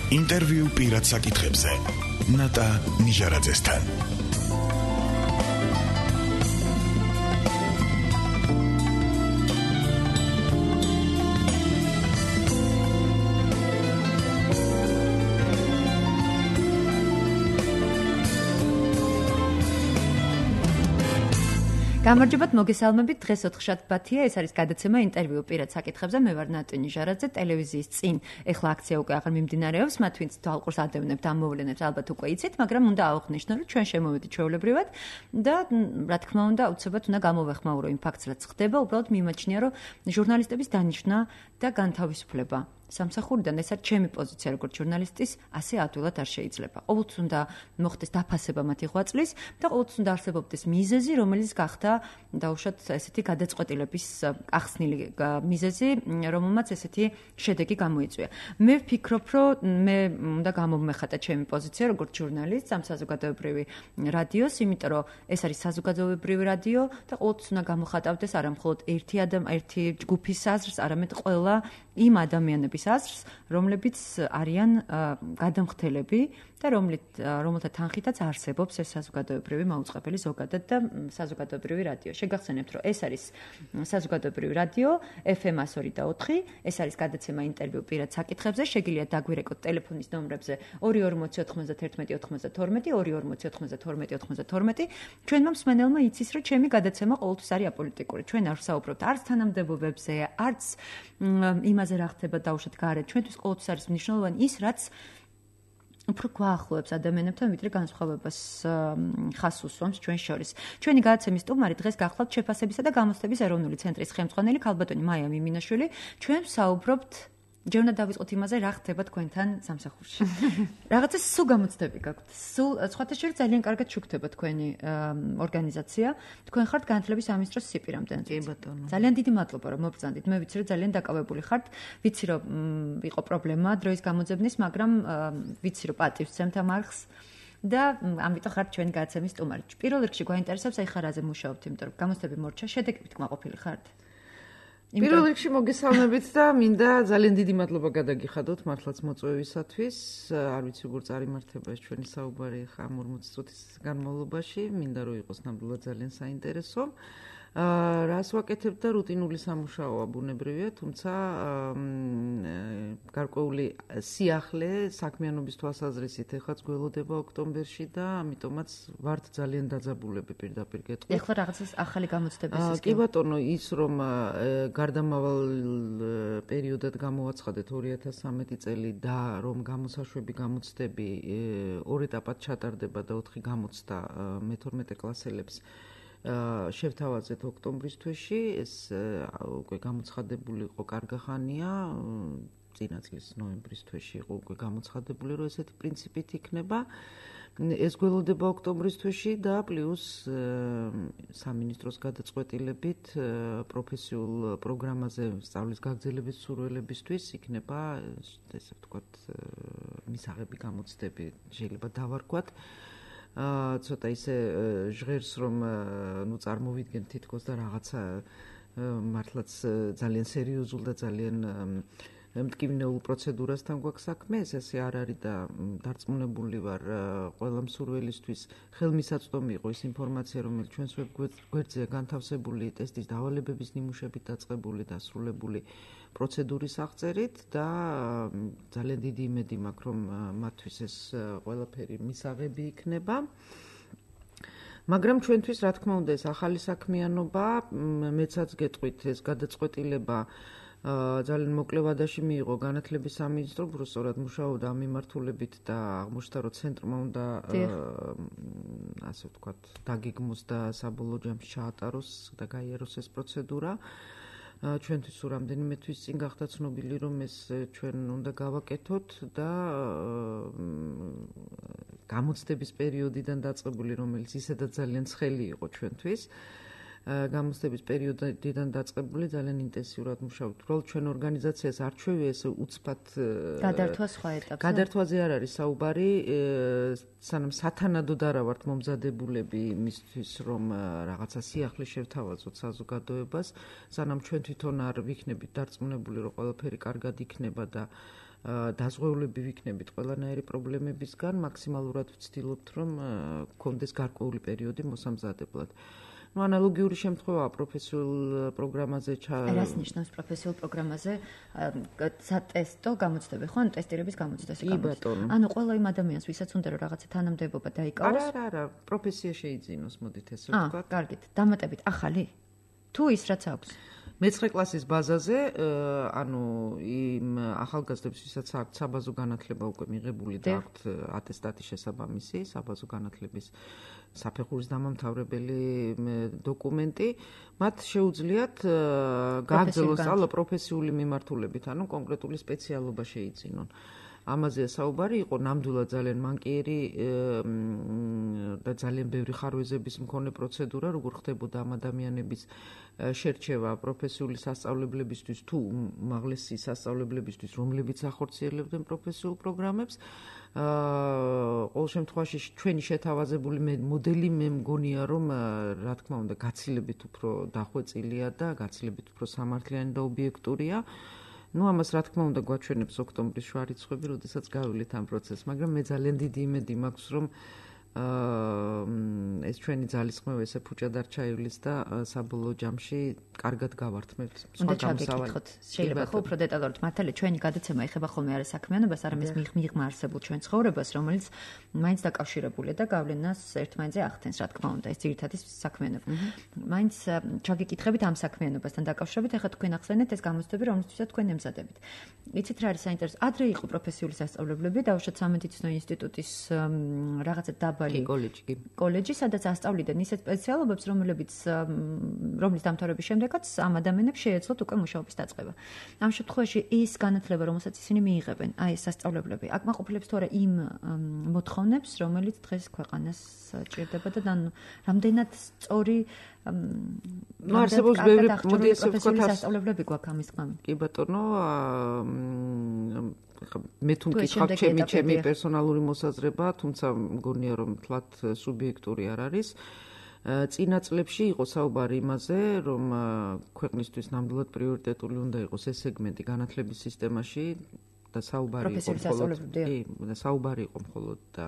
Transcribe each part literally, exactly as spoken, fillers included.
ინტერვიუ პირად საკითხებზე ნატა ნიჟარაძესთან. გამარჯობათ, მოგესალმებით. დღეს ოთხშაბათია, ეს არის გადაცემა ინტერვიუ პირად საკითხებზე. მე ვარ ნატა ნიჟარაძე, ტელევიზიის წინ. ეხლა აქცია უკვე აღარ მიმდინარეობს, მათ ვინც თვალყურს ადევნებთ, ამ მოვლენებს ალბათ უკვე იცით, მაგრამ უნდა აღვნიშნო, რომ ჩვენ შემოვედით ჩვეულებრივად და რა თქმა უნდა, აუცილებლად უნდა გამოვეხმაურო იმ ფაქტს, რაც ხდება. უბრალოდ მიმაჩნია, რომ ჟურნალისტების დანიშვნა და განთავისუფლება სამსახურიდან, ეს არის ჩემი პოზიცია როგორც ჟურნალისტის, ასე ადვილად არ შეიძლება. ყოველთვის უნდა მოხდეს დაფასება მათი ღვაწლის და ყოველთვის უნდა არსებობდეს მიზეზი, რომელიც გახდა დაუშვათ ესეთი გადაწყვეტილების ახსნილი მიზეზი, რომელმაც ესეთი შედეგი გამოიწვია. მე ვფიქრობ, რომ მე უნდა გამომეხატა ჩემი პოზიცია როგორც ჟურნალისტს ამ საზოგადოებრივი რადიოს, იმიტომ რომ ეს არის საზოგადოებრივი რადიო და ყოველთვის უნდა გამოხატავდეს არა მხოლოდ ერთი ადამ ერთი ჯგუფის აზრს, არამედ ყველა იმ ადამიანების აზრს, რომლებიც არიან გადამხდელები და რომელთა თანხითაც არსებობს ეს საზოგადოებრივი მაუწყებელი ზოგადად და საზოგადოებრივი რადიო. შეგახსენებთ, რომ ეს არის საზოგადოებრივი რადიო ეფ ემ εκατო ორი და ოთხი, ეს არის გადაცემა ინტერვიუ პირად საკითხებზე. შეგიძლიათ დაგვირეკოთ ტელეფონის ნომრებზე ორი ორმოცი ოთხმოცდათერთმეტი ოთხმოცდათორმეტი, ორი ორმოცი ოთხმოცდათორმეტი ოთხმოცდათორმეტი. ჩვენმა მსმენელმა იცის, რომ ჩემი გადაცემა ყოველთვის არის აპოლიტიკური. ჩვენ არ ვსაუბრობთ არც თანამდებობებზე, არც იმაზე რა ხდება დაუშვათ გარეთ. ჩვენთვის ყოველთვის არის მნიშვნელოვანი ის, რაც უფრო გვაახლოებს ადამიანებთან, ვიდრე განსხვავებას ხას უსვამს ჩვენ შორის. ჩვენი გადაცემის სტუმარი დღეს გახლავთ შეფასებისა და გამოცდების ეროვნული ცენტრის ხელმძღვანელი ქალბატონი მაია მიმინაშვილი. ჩვენ ვსაუბრობთ ჯერ უნდა დავიწყოთ იმაზე, რა ხდება თქვენთან სამსახურში. რაღაცა სულ გამოცდები გაქვთ. სულ სხვათა შორის ძალიან კარგად შუქდება თქვენი ორგანიზაცია. თქვენ ხართ განათლების სამინისტროს სიპირამდე. კი ბატონო. ძალიან დიდი მადლობა, რომ მობრძანდით. მე ვიცი, რომ ძალიან დაკავებული ხართ. ვიცი, რომ იყო პრობლემა დროის გამოძებნის, მაგრამ ვიცი, რომ პატივს ცემთ ამ არხს. და ამიტომ ხართ ჩვენი გადაცემის სტუმარი. პირველ რიგში გვაინტერესებს აი ხარ აზე მუშაობთ, იმიტომ რომ გამოცდები მორჩა, შედეგებით კმაყოფილი ხართ. პირველ რიგში მოგესალმებით და მინდა ძალიან დიდი მადლობა გადაგიხადოთ მართლაც მოწვევისათვის. არ ვიცი როგორ წარიმართება ეს ჩვენი საუბარი ხა ამ ორმოცი წუთის განმავლობაში. მინდა რომ იყოს ნამდვილად ძალიან საინტერესო. აა რას ვაკეთებ და რუტინული სამუშაოა ბუნებრივია, თუმცა გარკვეული სიახლე საქმიანობის თვალსაზრისით ეხლაც გველოდება ოქტომბერში და ამიტომაც ვართ ძალიან დაძაბულები პირდაპირ გეტყვით. ეხლა რაღაცას ახალი გამოცდების ის კი ბატონო, ის რომ გარდამავალ პერიოდად გამოვაცხადეთ ორი ათას სამეტი წელი და რომ გამოსაშვები გამოცდები ორ ეტაპად ჩატარდება და ოთხი გამოცდა მეთორმეტე კლასელებს შევთავაზეთ ოქტომბრის თვეში. ეს უკვე გამოცხადებული იყო კარგი ხანია. წინა წლის ნოემბრის თვეში იყო უკვე გამოცხადებული, რომ ესეთი პრინციპით იქნება. ეს გველოდება ოქტომბრის თვეში და პლუს სამინისტროს გადაწყვეტილებით პროფესიულ პროგრამაზე სწავლის გაგრძელების სურვილებისთვის იქნება ესე ვთქვათ მისაღები გამოცდები, შეიძლება დავარქვათ. აა ცოტა ისე ჟღერს რომ ნუ წარმოვიდგენ თითქოს და რაღაცა მართლაც ძალიან სერიოზულ და ძალიან მტკივნეულ პროცედურასთან გვაქვს საქმე, ეს ესე არ არის და დარწმუნებული ვარ ყველა მსურველისთვის ხელმისაწვდომი იყო ის ინფორმაცია, რომელიც ჩვენს ვებგვერდზეა განთავსებული ტესტის დავალებების ნიმუშებით დაწყებული და დასრულებული პროცედურის აღწერით და ძალიან დიდი იმედი მაქვს, რომ მათთვის ეს ყველაფერი მისაღები იქნება. მაგრამ ჩვენთვის რა თქმა უნდა ეს ახალი საქმიანობა, მეცაც გეტყვით ეს გადაწყვეტილება ძალიან მოკლე ვადაში მიიღო განათლების სამინისტრო, უბრალოდ მუშაობდა ამ მიმართულებით და აღმოჩნდა, რომ ცენტრმა უნდა ასე ვთქვათ დაგეგმოს და საბოლოო ჯამში ჩაატაროს და გაიაროს ეს პროცედურა. ჩვენთვის თუ რამდენიმე თვის წინ გახდა ცნობილი, რომ ეს ჩვენ უნდა გავაკეთოთ და გამოცდების პერიოდიდან დაწყებული, რომელიც ისედაც ძალიან ცხელი იყო ჩვენთვის. გამოცდების პერიოდიდან დაწყებული ძალიან ინტენსიურად მუშაობთ. უბრალოდ ჩვენ ორგანიზაციას არ ჩვევია ესე უცბად გადართვა სხვა ეტაპზე. გადართვაზე არ არის საუბარი, სანამ სათანადოდ არა ვართ მომზადებულები იმისთვის, რომ რაღაცა სიახლე შევთავაზოთ საზოგადოებას, სანამ ჩვენ თვითონ არ ვიქნებით დარწმუნებული, რომ ყველაფერი კარგად იქნება და დაზღვეულები ვიქნებით ყველანაირი პრობლემებისგან, მაქსიმალურად ვცდილობთ, რომ გქონდეს გარკვეული პერიოდი მოსამზადებლად. Ну, аналогიური შემთხვევაა პროფესიულ პროგრამაზე ჩა. რას ნიშნავს პროფესიულ პროგრამაზე? სატესტო გამოცდები, ხო? ანუ ტესტირების გამოცდას გამოცდები. ანუ ყველა იმ ადამიანს, ვისაც უნდა რომ რაღაცა თანამდებობა დაიკავოს. არა, არა, არა, პროფესია შეიძინოს, მოდით ესე აა, ვთქვათ. კარგით. დამატებით ახალი? თუ ის რაც აქვს. მეცხრე კლასის ბაზაზე, ანუ იმ ახალგაზრდებს, ვისაც აქვთ საბაზო განათლება უკვე მიღებული და აქვთ ატესტატი შესაბამისი, საბაზო განათლების საფეხურის დამამთავრებელი დოკუმენტი, მათ შეუძლიათ გააგრძელონ სწავლა პროფესიული მიმართულებით, ანუ კონკრეტული სპეციალობა შეიძინონ. ამაზეა საუბარი, იყო ნამდვილად ძალიან მანკიერი და ძალიან ბევრი ხარვეზების მქონე პროცედურა, როგორ ხდებოდა ამ ადამიანების შერჩევა პროფესიული სასწავლებლებისთვის თუ უმაღლესი სასწავლებლებისთვის, რომლებიც ახორციელებდნენ პროფესიულ პროგრამებს. აა ყოველ შემთხვევაში ჩვენი შეთავაზებული მოდელი მე მგონია, რომ რა თქმა უნდა გაცილებით უფრო დახვეწილია და გაცილებით უფრო სამართლიანი და ობიექტურია. Ну, ამას რა თქმა უნდა გვაჩვენებს ოქტომბრის შუა რიცხვები, როდესაც გავივლით ამ პროცესს, მაგრამ მე ძალიან დიდი იმედი მაქვს, რომ აა ეს ჩვენი ძალისხმევა ესე ფუჭად არ ჩაივლის და საბოლოო ჯამში კარგად გავართმევთ სხვა გამოსავალს. შეიძლება ხო უფრო დეტალურად მართალი ჩვენი გადაცემა ეხება ხოლმე არა საქმიანობას, არამედ მიღმა არსებულ ჩვენ ცხოვრებას, რომელიც მაინც დაკავშირებულია და გავლენას ერთმანეთზე ახდენს, რა თქმა უნდა, ეს ძირითადი საქმიანობა. მაინც ჩაგიკითხებით ამ საქმიანობასთან დაკავშირებით, ეხლა თქვენ ახსენეთ ეს გამოცდები, რომლითაც თქვენ ემზადებით. იცით რა არის საინტერესო? ადრე იყო პროფესიული სასწავლებლები, დაუშვათ სამედიცინო ინსტიტუტის რაღაცა დაბალი კოლეჯი, კოლეჯი, სადაც ასწავლიდან ისეთ სპეციალობებს, რომლებიც რომლის დამთავრების შემდეგაც ამ ადამიანებს შეეძლოთ უკვე მუშაობის დაწყება. ამ შემთხვევაში ის განათლება, რომელსაც ისინი მიიღებენ, აი ეს სასწავლებლები, აკმაყოფილებს თუ არა იმ მოთხოვნებს, რომელიც დღეს ქვეყანას ჭირდება და რამდენად სწორი ну არსებობს ბევრი მოდი ესე ვთქვათ სასწავლებლები გვაქვს ამის გამო. კი ბატონო, მე თუ მკითხავ ჩემი ჩემი პერსონალური მოსაზრება, თუმცა მგონია რომ თლათ სუბიექტური არ არის. წინა წლებში იყო საუბარი იმაზე, რომ ქვეყნისთვის ნამდვილად პრიორიტეტული უნდა იყოს ეს სეგმენტი განათლების სისტემაში და საუბარი იყო მხოლოდ კი, და საუბარი იყო მხოლოდ და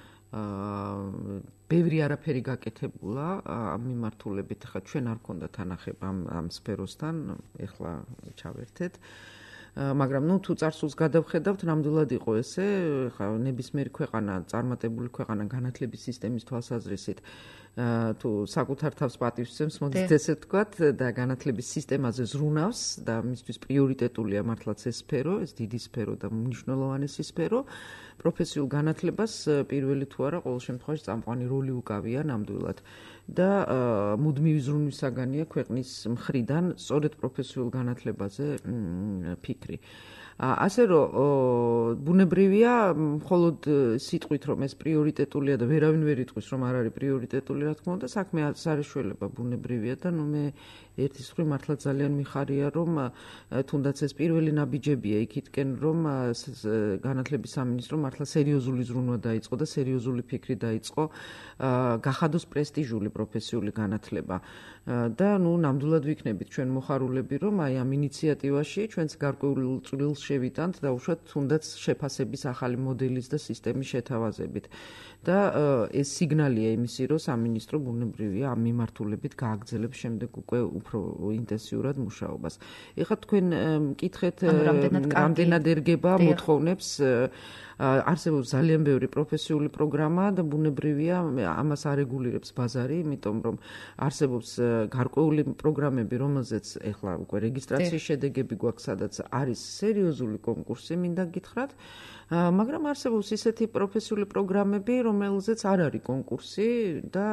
აა ბევრი არაფერი გაკეთებულა ამ მიმართულებით. ხა ჩვენ არ გქონდათ თანახება ამ ამ სფეროსთან, ეხლა ჩავერთეთ. მაგრამ ნუ თუ წარსულს გადავხედავთ, ნამდვილად იყო ესე, ხა ნებისმიერი ქვეყანა, წარმატებული ქვეყანა განათლების სისტემის თვალსაზრისით თუ საკუთარ თავს პატივსცემს, მოდით ესე ვთქვათ, და განათლების სისტემაზე ზრუნავს და მისთვის პრიორიტეტულია მართლაც ეს სფერო, ეს დიდი სფერო და მნიშვნელოვანესი სფერო. პროფესიულ განათლებას პირველი თუ არა ყოველ შემთხვევაში წამყვანი როლი უკავია ნამდვილად და მუდმივი ზრუნვის საგანია ქვეყნის მხრიდან სწორედ პროფესიულ განათლებაზე ფიქრი. ასე რომ ბუნებრივია მხოლოდ სიტყვით რომ ეს პრიორიტეტულია და ვერავინ ვერ იტყვის რომ არ არის პრიორიტეტული, რა თქმა უნდა, საქმე სარეშველება ბუნებრივია და ნუ მე ერთის მხრივ მართლა ძალიან მიხარია რომ თუნდაც ეს პირველი ნაბიჯებია იქითკენ რომ განათლების სამინისტრო მართლა სერიოზული ზრუნვა დაიწყო და სერიოზული ფიქრი დაიწყო გახადოს პრესტიჟული პროფესიული განათლება და ნუ ნამდვილად ვიქნებით ჩვენ მოხარულები რომ აი ამ ინიციატივაში ჩვენც გარკვეულ წვლილს შევიტანთ და უშუალოდ თუნდაც შეფასების ახალი მოდელის და სისტემის შეთავაზებით და ეს სიგნალია იმისი რომ სამინისტრო ბუნებრივია ამ მიმართულებით გააგრძელებს შემდეგ უკვე უფრო ინტენსიურად მუშაობას. ეხლა თქვენ მკითხეთ რამდენად ერგება მოთხოვნებს, არსებობს ძალიან ბევრი პროფესიული პროგრამა და ბუნებრივია ამას არეგულირებს ბაზარი, იმიტომ რომ არსებობს გარკვეული პროგრამები, რომელზეც ეხლა უკვე რეგისტრაციის შედეგები გვაქვს, სადაც არის სერიოზული კონკურსი, მინდა გითხრათ. მაგრამ არსებობს ისეთი პროფესიული პროგრამები, რომელზეც არ არის კონკურსი და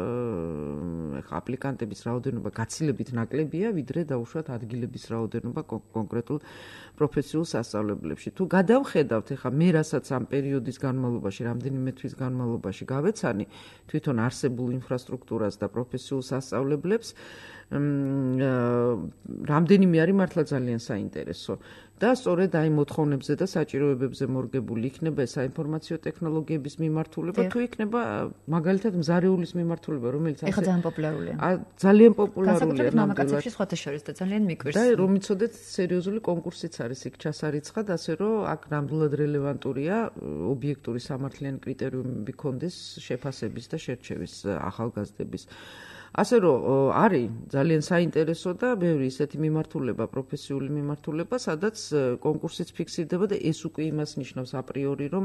ეხლა აპლიკანტების რაოდენობა გაცილებით ნაკლებია, ვიდრე დაუშვათ ადგილების რაოდენობა კონკრეტულ პროფესიულ სასწავლებლებში. თუ გადავხედავთ ეხლა მე რასაც ამ პერიოდის განმავლობაში, რამდენიმე თვის განმავლობაში გავეცანი თვითონ არსებულ ინფრასტრუქტურას და პროფესიულ სასწავლებლებს, რამდენიმე არის მართლა ძალიან საინტერესო. და სწორედ აი მოთხოვნებზე და საჭიროებებზე მორგებული იქნება საინფორმაციო ტექნოლოგიების მიმართულება, თუ იქნება მაგალითად მზარეულის მიმართულება, რომელიც ასე ეხლა ძალიან პოპულარულია. ძალიან პოპულარულია ნამდვილად. სხვათა შორის და ძალიან მიკვირს. და რომ იცოდეთ, სერიოზული კონკურსიც არის იქ ჩასარიცხად, ასე რომ აქ ნამდვილად რელევანტურია ობიექტური სამართლიანი კრიტერიუმები კონდეს შეფასების და შერჩევის ახალგაზრდების. ასე რომ არის ძალიან საინტერესო და ბევრი ისეთი მიმართულება, პროფესიული მიმართულება, სადაც კონკურსიც ფიქსირდება და ეს უკვე იმას ნიშნავს აპრიორი, რომ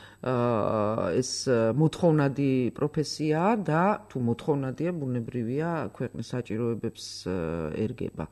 ეს მოთხოვნადი პროფესიაა და თუ მოთხოვნადია, ბუნებრივია ქვეყნის საჭიროებებს ერგება.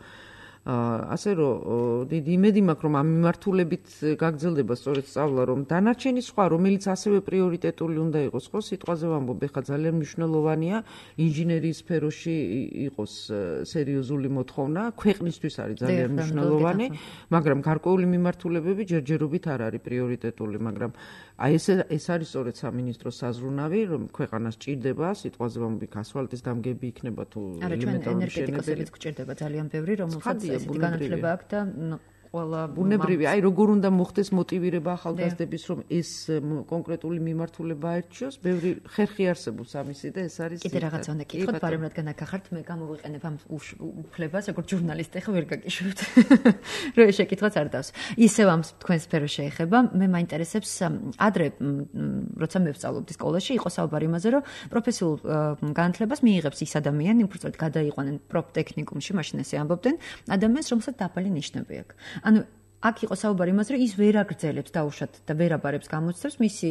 ასე რომ დიდი იმედი მაქვს, რომ ამ მიმართულებით გაგრძელდება სწორედ სწავლა, რომ დანარჩენი სხვა, რომელიც ასევე პრიორიტეტული უნდა იყოს, ხო, სიტყვაზე ვამბობ, ეხლა ძალიან მნიშვნელოვანია ინჟინერიის სფეროში იყოს სერიოზული მოთხოვნა, ქვეყნისთვის არის ძალიან მნიშვნელოვანი, მაგრამ გარკვეული მიმართულებები ჯერჯერობით არ არის პრიორიტეტული, მაგრამ აი ეს ეს არის სწორედ სამინისტროს საზრუნავი, რომ ქვეყანას ჭირდება, სიტყვაზე ვამბობ, ასფალტის დამგები იქნება თუ ელემენტარული ენერგეტიკასაც გჭირდება ძალიან ბევრი, რომელსაც ესეთი განათლება აქვს და ყველა ბუნებრივი, აი როგორ უნდა მოხდეს მოტივირება ახალგაზრდების, რომ ეს კონკრეტული მიმართულება აირჩიოს, ბევრი ხერხი არსებობს ამისი და ეს არის კიდე რაღაცა უნდა კითხოთ, ბარემ რადგან აქ ახართ, მე გამოვიყენებ ამ უფლებას, როგორც ჟურნალისტი, ხა ვერ გაგიშვებთ. რო ეს შეკითხვაც არ დავს. ისევ ამ თქვენ სფეროს შეეხება, მე მაინტერესებს ადრე, როცა მე ვსწავლობდი სკოლაში, იყო საუბარი იმაზე, რომ პროფესიულ განათლებას მიიღებს ის ადამიანი, უბრალოდ გადაიყვანენ პროფტექნიკუმში, მაშინ ესე ამბობდნენ, ადამიანს, რომელსაც დაბალი ნიშნები აქვს. ანუ აქ იყო საუბარი იმაზე, რომ ის ვერ აგრძელებს დაუშვათ და ვერ აბარებს გამოცდებს, მისი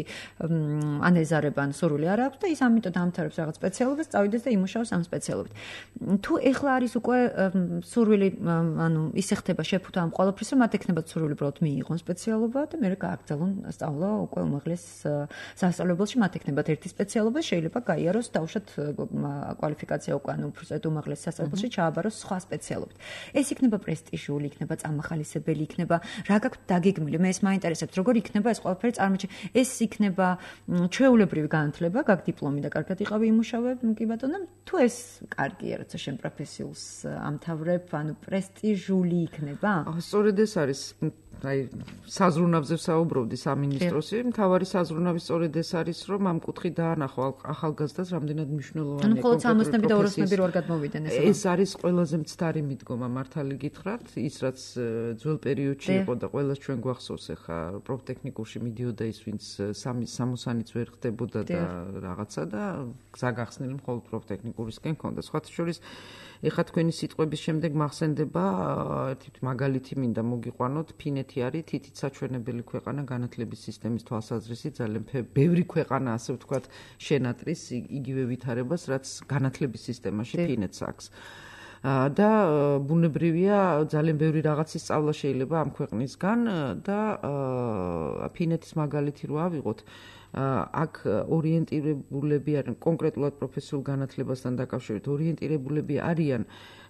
ან ეზარება, ან სურვილი არ აქვს და ის ამიტომ დაამთავრებს რაღაც სპეციალობას, წავიდეს და იმუშაოს ამ სპეციალობით. თუ ეხლა არის უკვე სურვილი, ანუ ისე ხდება შეფუთა ამ ყველაფრის, რომ მათ ექნებათ სურვილი უბრალოდ მიიღონ სპეციალობა და მერე გააგრძელონ სწავლა უკვე უმაღლეს სასწავლებელში, მათ ექნებათ ერთი სპეციალობა, შეიძლება გაიაროს დაუშვათ კვალიფიკაცია უკვე, ანუ უბრალოდ უმაღლეს სასწავლებელში ჩააბაროს სხვა სპეციალობით. ეს იქნება პრესტიჟული, იქნება წამახალისებელი, იქნება რა გაქვთ დაგეგმილი, მე ეს მაინტერესებს, როგორ იქნება ეს ყველაფერი წარმოჩენილი. ეს იქნება ჩვეულებრივი განათლება, გაქვს დიპლომი და კარგად იყავი იმუშავე, კი ბატონო, თუ ეს კარგია, როცა შენ პროფესიულს ამთავრებ, ანუ პრესტიჟული იქნება? სწორედ ეს არის აი საზრუნავზე საუბრობდი სამინისტროსი, მთავარი საზრუნავი სწორედ ეს არის, რომ ამ კუთხით დაანახო ახალგაზრდას რამდენად მნიშვნელოვანია. ანუ მხოლოდ სამოცნები და ოროცნები რო არ გადმოვიდნენ ეს. ეს არის ყველაზე მცდარი მიდგომა, მართალი გითხრათ, ის რაც ძველ პერიოდში იყო და ყველას ჩვენ გვახსოვს, ახლა პროფტექნიკურში მიდიოდა ის, ვინც სამი სამოსანიც ვერ ხდებოდა და რაღაცა და გზა გახსნილი მხოლოდ პროფტექნიკურისკენ ქონდა. სხვათა შორის ეხლა თქვენი სიტყვების შემდეგ მახსენდება ერთი მაგალითი მინდა მოგიყვანოთ, ფინეთი არის თითით საჩვენებელი ქვეყანა განათლების სისტემის თვალსაზრისით, ძალიან ბევრი ქვეყანა, ასე ვთქვათ, შენატრის იგივე ვითარებას, რაც განათლების სისტემაში ფინეთს აქვს. და ბუნებრივია ძალიან ბევრი რაღაცის სწავლა შეიძლება ამ ქვეყნისგან და ფინეთის მაგალითი რო ავიღოთ, აქ ორიენტირებულები არიან კონკრეტულად პროფესიულ განათლებასთან დაკავშირებით, ორიენტირებულები არიან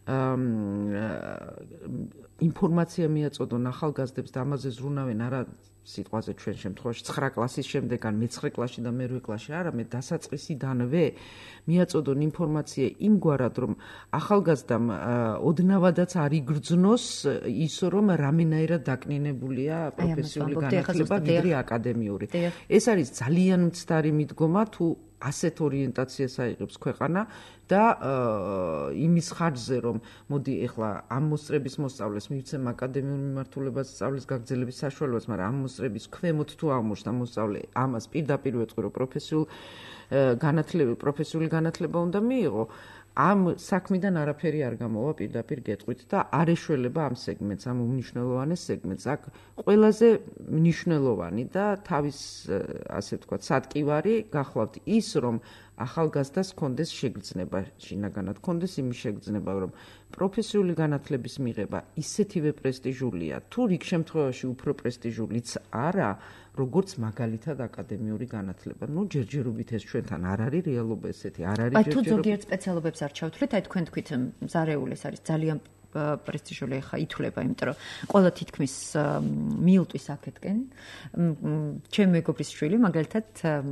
ინფორმაცია მიაწოდონ ახალგაზრდებს და ამაზე ზრუნავენ არა სიტყვაზე ჩვენ შემთხვევაში ცხრა კლასის შემდეგ ან მეცხრე კლასში და მერვე კლასში, არამედ დასაწყისიდანვე მიაწოდონ ინფორმაცია იმგვარად, რომ ახალგაზრდამ ოდნავადაც არ იგრძნოს ის, რომ რამენაირად დაკნინებულია პროფესიული განათლება ვიდრე აკადემიური. ეს არის ძალიან მცდარი მიდგომა, თუ ასეთ ორიენტაციას აიღებს ქვეყანა და იმის ხარჯზე, რომ მოდი ეხლა ამ მოსწრების მოსწავლეს მივცემ აკადემიურ მიმართულებას სწავლის გაგრძელების საშუალებას, მაგრამ ამ მოსწრების ქვემოთ თუ აღმოჩნდა მოსწავლე, ამას პირდაპირ ვეწყირო პროფესიულ განათლება, პროფესიული განათლება უნდა მიიღო. ამ საქმიდან არაფერი არ გამოვა პირდაპირ გეტყვით და არ ეშველება ამ სეგმენტს, ამ უმნიშვნელოვანეს სეგმენტს. აქ ყველაზე მნიშვნელოვანი და თავის, ასე ვთქვათ, სადგივარი გახლავთ ის, რომ ახალგაზრდას კონდეს შეგრძნება, შინაგანად კონდეს იმის შეგრძნება, რომ პროფესიული განათლების მიღება ისეთივე პრესტიჟულია, თუ რიგ შემთხვევაში უფრო პრესტიჟულიც არა, როგორც მაგალითად აკადემიური განათლება. ნუ ჯერჯერობით ეს ჩვენთან არ არის რეალობა ესეთი, არ არის ჯერჯერობით. აი თუ ზოგიერთ სპეციალობებს არ ჩავთვლით, აი თქვენ თქვით მზარეულ ეს არის ძალიან პრესტიჟული ხა ითვლება, იმიტომ რომ ყველა თითქმის მიულტვის აქეთკენ. ჩემი მეგობრის შვილი მაგალითად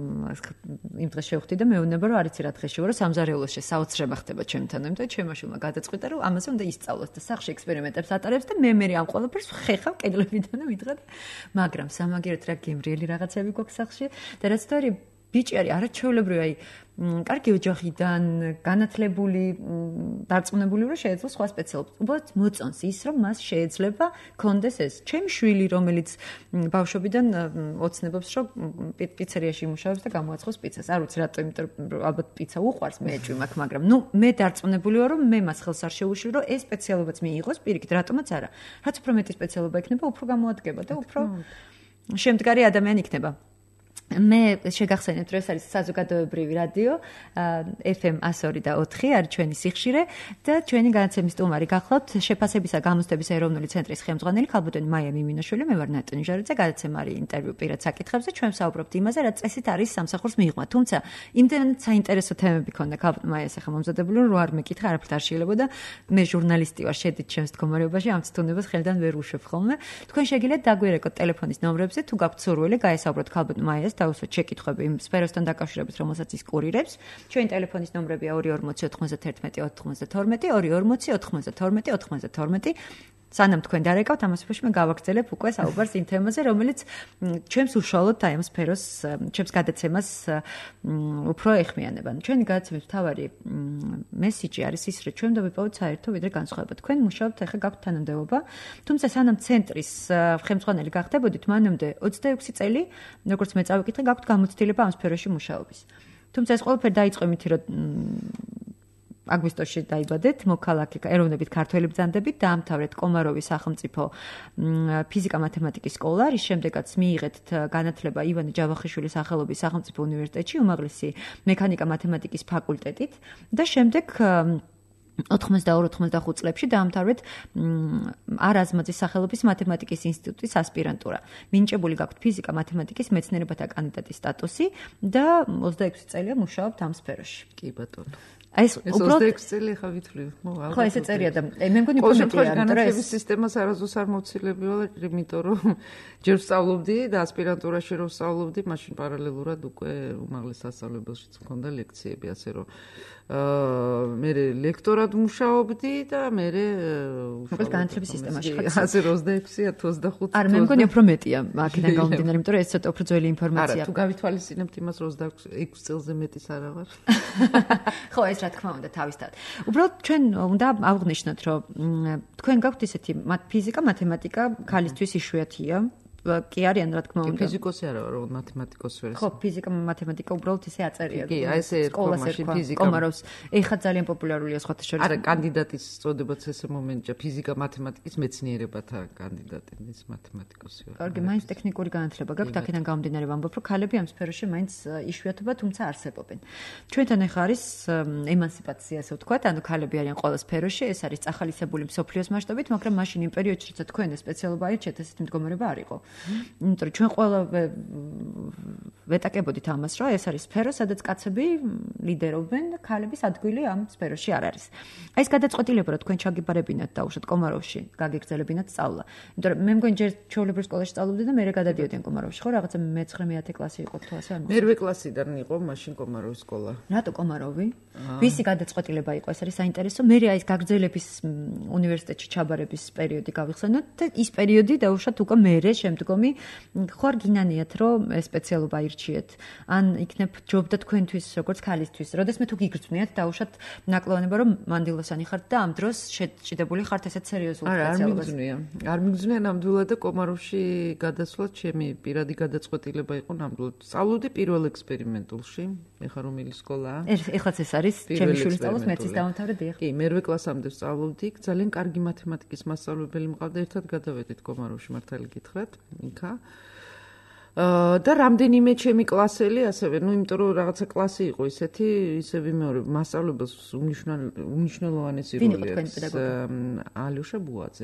იმ დღეს შევხვდი და მეუბნება რომ არიცი რა დღეში ვარ, სამზარეულოში საოცრება ხდება ჩემთან, იმიტომ რომ ჩემმა შვილმა გადაწყვიტა რომ ამაზე უნდა ისწავლოს და სახში ექსპერიმენტებს ატარებს და მე მე ამ ყველაფერს ხეხავ კედლებიდან ვიდღე, მაგრამ სამაგერად რა გემრიელი რაღაცები გვაქვს სახში და რაც თორე ბიჭი არის არაჩვეულებრივი, აი კარგი ოჯახიდან, განათლებული, დარწმუნებული რომ შეეძლოს სხვა სპეციალობას. უბრალოდ მოწონს ის, რომ მას შეიძლება კონდეს ეს. ჩემი შვილი, რომელიც ბავშვობიდან ოცნებობს, რომ პიცერიაში იმუშავებს და გამოაცხოს პიცას. არ ვიცი რატო, იმიტომ რომ ალბათ პიცა უყვარს, მე ეჭვი მაქვს, მაგრამ ნუ მე დარწმუნებული ვარ, რომ მე მას ხელს არ შეუშლი, რომ ეს სპეციალობაც მიიღოს, პირიქით, რატომაც არა. რაც უფრო მეტი სპეციალობა იქნება, უფრო გამოადგება და უფრო შემდგარი ადამიანი იქნება. მე შეგახსენებთ, რომ ეს არის საზოგადოებრივი რადიო ეფ ემ one oh two და ოთხი არის ჩვენი სიხშირე და ჩვენი განაცემის სტუმარი გახლავთ შეფასებისა გამოცდების ეროვნული ცენტრის ხელმძღვანელი ქალბატონი მაია მიმინოშვილი, მე ვარ ნატონი ჟარაძე, გადაცემა არის ინტერვიუ პირად საკითხებზე, ჩვენ ვსაუბრობთ იმაზე, რაც წესით არის სამსახურს მიღმა. თუმცა იმდენად საინტერესო თემები ქონდა ქალბატონ მაიას ახლა მომზადებული, რომ არ მეკითხა, არაფერთ არ შეიძლება. მე ჟურნალისტი ვარ, შედით ჩემს მდგომარეობაში, ამ ცდუნებას ხელიდან ვერ უშვებ ხოლმე. თქვენ შეგიძლიათ დაგვირეკოთ ტელეფონის ნომრებზე, თუ გაქვთ სურვილი, გაესაუბროთ ქალბატონ მაიას დაუსვათ შეკითხვები იმ სფეროსთან დაკავშირებით, რომელსაც ის კურირებს. ჩვენი ტელეფონის ნომრებია ორი ორმოცი ოთხმოცდაათერთმეტი ოთხმოცდათორმეტი, ორი ორმოცი ოთხმოცდათორმეტი ოთხმოცდათორმეტი. სანამ თქვენ დარეკავთ, ამას ფოში მე გავაგრძელებ უკვე საუბარს იმ თემაზე, რომელიც ჩვენს უშუალოდ აი ამ სფეროს, ჩვენს გადაცემას უფრო ეხმიანება. ჩვენი გადაცემის მთავარი მესიჯი არის ის, რომ ჩვენ დავიპოვოთ საერთო ვიდრე განსხვავება. თქვენ მუშაობთ, ახლა გაქვთ თანამდებობა, თუმცა სანამ ცენტრის ხელმძღვანელი გახდებოდით, მანამდე ოცდაექვსი წელი, როგორც მე წავიკითხე, გაქვთ გამოცდილება ამ სფეროში მუშაობის. თუმცა ეს ყველაფერი დაიწყო იმით, რომ აგვისტოში დაიბადეთ, მოქალაქე ეროვნებით ქართველი ბრძანდებით, დაამთავრეთ კომაროვის სახელმწიფო ფიზიკა-მათემატიკის სკოლა, რის შემდეგაც მიიღეთ განათლება ივანე ჯავახიშვილის სახელობის სახელმწიფო უნივერსიტეტში, უმაღლესი მექანიკა-მათემატიკის ფაკულტეტით და შემდეგ ოთხმოცდაორ ოთხმოცდახუთ წლებში დაამთავრეთ არაზმაძის სახელობის მათემატიკის ინსტიტუტის ასპირანტურა. მინიჭებული გაქვთ ფიზიკა-მათემატიკის მეცნიერებათა კანდიდატის სტატუსი და ოცდაექვსი წელია მუშაობთ ამ სფეროში. კი ბატონო. ეს ოცდაექვსი წელი ხა ვითვლი. ხო, ესე წერია და მე მგონი პრომეტია, განათლების სისტემას არასდროს არ მოცილები ვარ, იმიტომ რომ ჯერ ვსწავლობდი და ასპირანტურაში რომ ვსწავლობდი, მაშინ პარალელურად უკვე უმაღლეს სასწავლებელშიც მქონდა ლექციები, ასე რომ აა მე ლექტორად მუშაობდი და მე უბრალოდ განათლების სისტემაში ხარ. ასე რომ ოცდაექვსი ოცდახუთი. არ მე მგონი უფრო მეტია, აქედან გამომდინარე, იმიტომ რომ ეს ცოტა უფრო ძველი ინფორმაცია. არა, თუ გავითვალისწინებთ იმას, რომ ოცდაექვსი წელზე მეტის არა ვარ. ხო, ეს რა თქმა უნდა თავისთავად. უბრალოდ ჩვენ უნდა ავღნიშნოთ, რომ თქვენ გაქვთ ისეთი ფიზიკა, მათემატიკა ქალისთვის იშვიათია. კი არიან რა თქმა უნდა. ფიზიკოსი არა ვარ, მათემატიკოსი ვარ. ხო, ფიზიკა, მათემატიკა უბრალოდ ისე აწერია. კი, აი ესე ერქვა მაშინ ფიზიკა. კომაროვს ეხლა ძალიან პოპულარულია სხვათა შორის. არა, კანდიდატის წოდებაც ესე მომენტია, ფიზიკა, მათემატიკის მეცნიერებათა კანდიდატი, ის მათემატიკოსი ვარ. კარგი, მაინც ტექნიკური განათლება გაქვთ, აქედან გამომდინარე ვამბობ, რომ ქალები ამ სფეროში მაინც იშვიათობა, თუმცა არსებობენ. ჩვენთან ახლა არის ემანსიპაცია, ასე ვთქვათ, ანუ ქალები არიან ყველა სფეროში, ეს არის წახალისებული მსოფლიოს მასშტაბით, მაგრამ მაშინ იმ პერიოდში, როცა თქვენ ეს სპეციალობა აირჩიეთ, ესეთი მდგომარეობა არ იყო. იმიტომ რომ ჩვენ ყველა ვეტაკებოდით ამას, რომ ეს არის სფერო, სადაც კაცები ლიდერობენ და ქალების ადგილი ამ სფეროში არ არის. აი ეს გადაწყვეტილება, რომ თქვენ ჩაგიბარებინათ დაუშვათ კომაროვში, გაგიგრძელებინათ სწავლა. იმიტომ რომ მე მგონი ჯერ ჩვეულებრივ სკოლაში სწავლობდი და მერე გადადიოდნენ კომაროვში, ხო, რაღაცა მეცხრე მეათე კლასი იყო თუ ასე არ მოხდა. მერვე კლასიდან იყო მაშინ კომაროვის სკოლა. რატო კომაროვი? ვისი გადაწყვეტილება იყო? ეს არის საინტერესო. მერე აი ეს გაგრძელების უნივერსიტეტში ჩაბარების პერიოდი გავიხსენოთ და ის პერიოდი დაუშვათ უკვე მერე შემდგომი ხوار გინანიათ რომ სპეციალობა აირჩიეთ ან იქნებ ჯობდა თქვენთვის როგორც ქალისთვის როდესმე თუ გიგრძვნიათ დაუშვათ ნაკლოვანება რომ მანდილოსანი ხართ და ამ დროს შეჭიდებული ხართ ესეთ სერიოზულ სპეციალობას. არ მიგზნია. არ მიგზნია ნამდვილად და კომაროვში გადასვლა ჩემი პირადი გადაწყვეტილება იყო ნამდვილად. სწავლობდი პირველ ექსპერიმენტულში, ეხლა რომელი სკოლაა? ეხლაც ეს არის ჩემი შვილის სწავლა მეცის დაამთავრე დიახ. კი, მერვე კლასამდე სწავლობდი, ძალიან კარგი მათემატიკის მასწავლებელი მყავდა, ერთად გადავედით კომაროვში მართალი გითხრათ. იქა და რამდენიმე ჩემი კლასელი ასევე, ну, იმიტომ რომ რაღაცა კლასი იყო ისეთი, ისე ვიმეორებ, მასწავლებელს უნიშნელოვანესი როლი აქვს ალიოშა ბუაძე.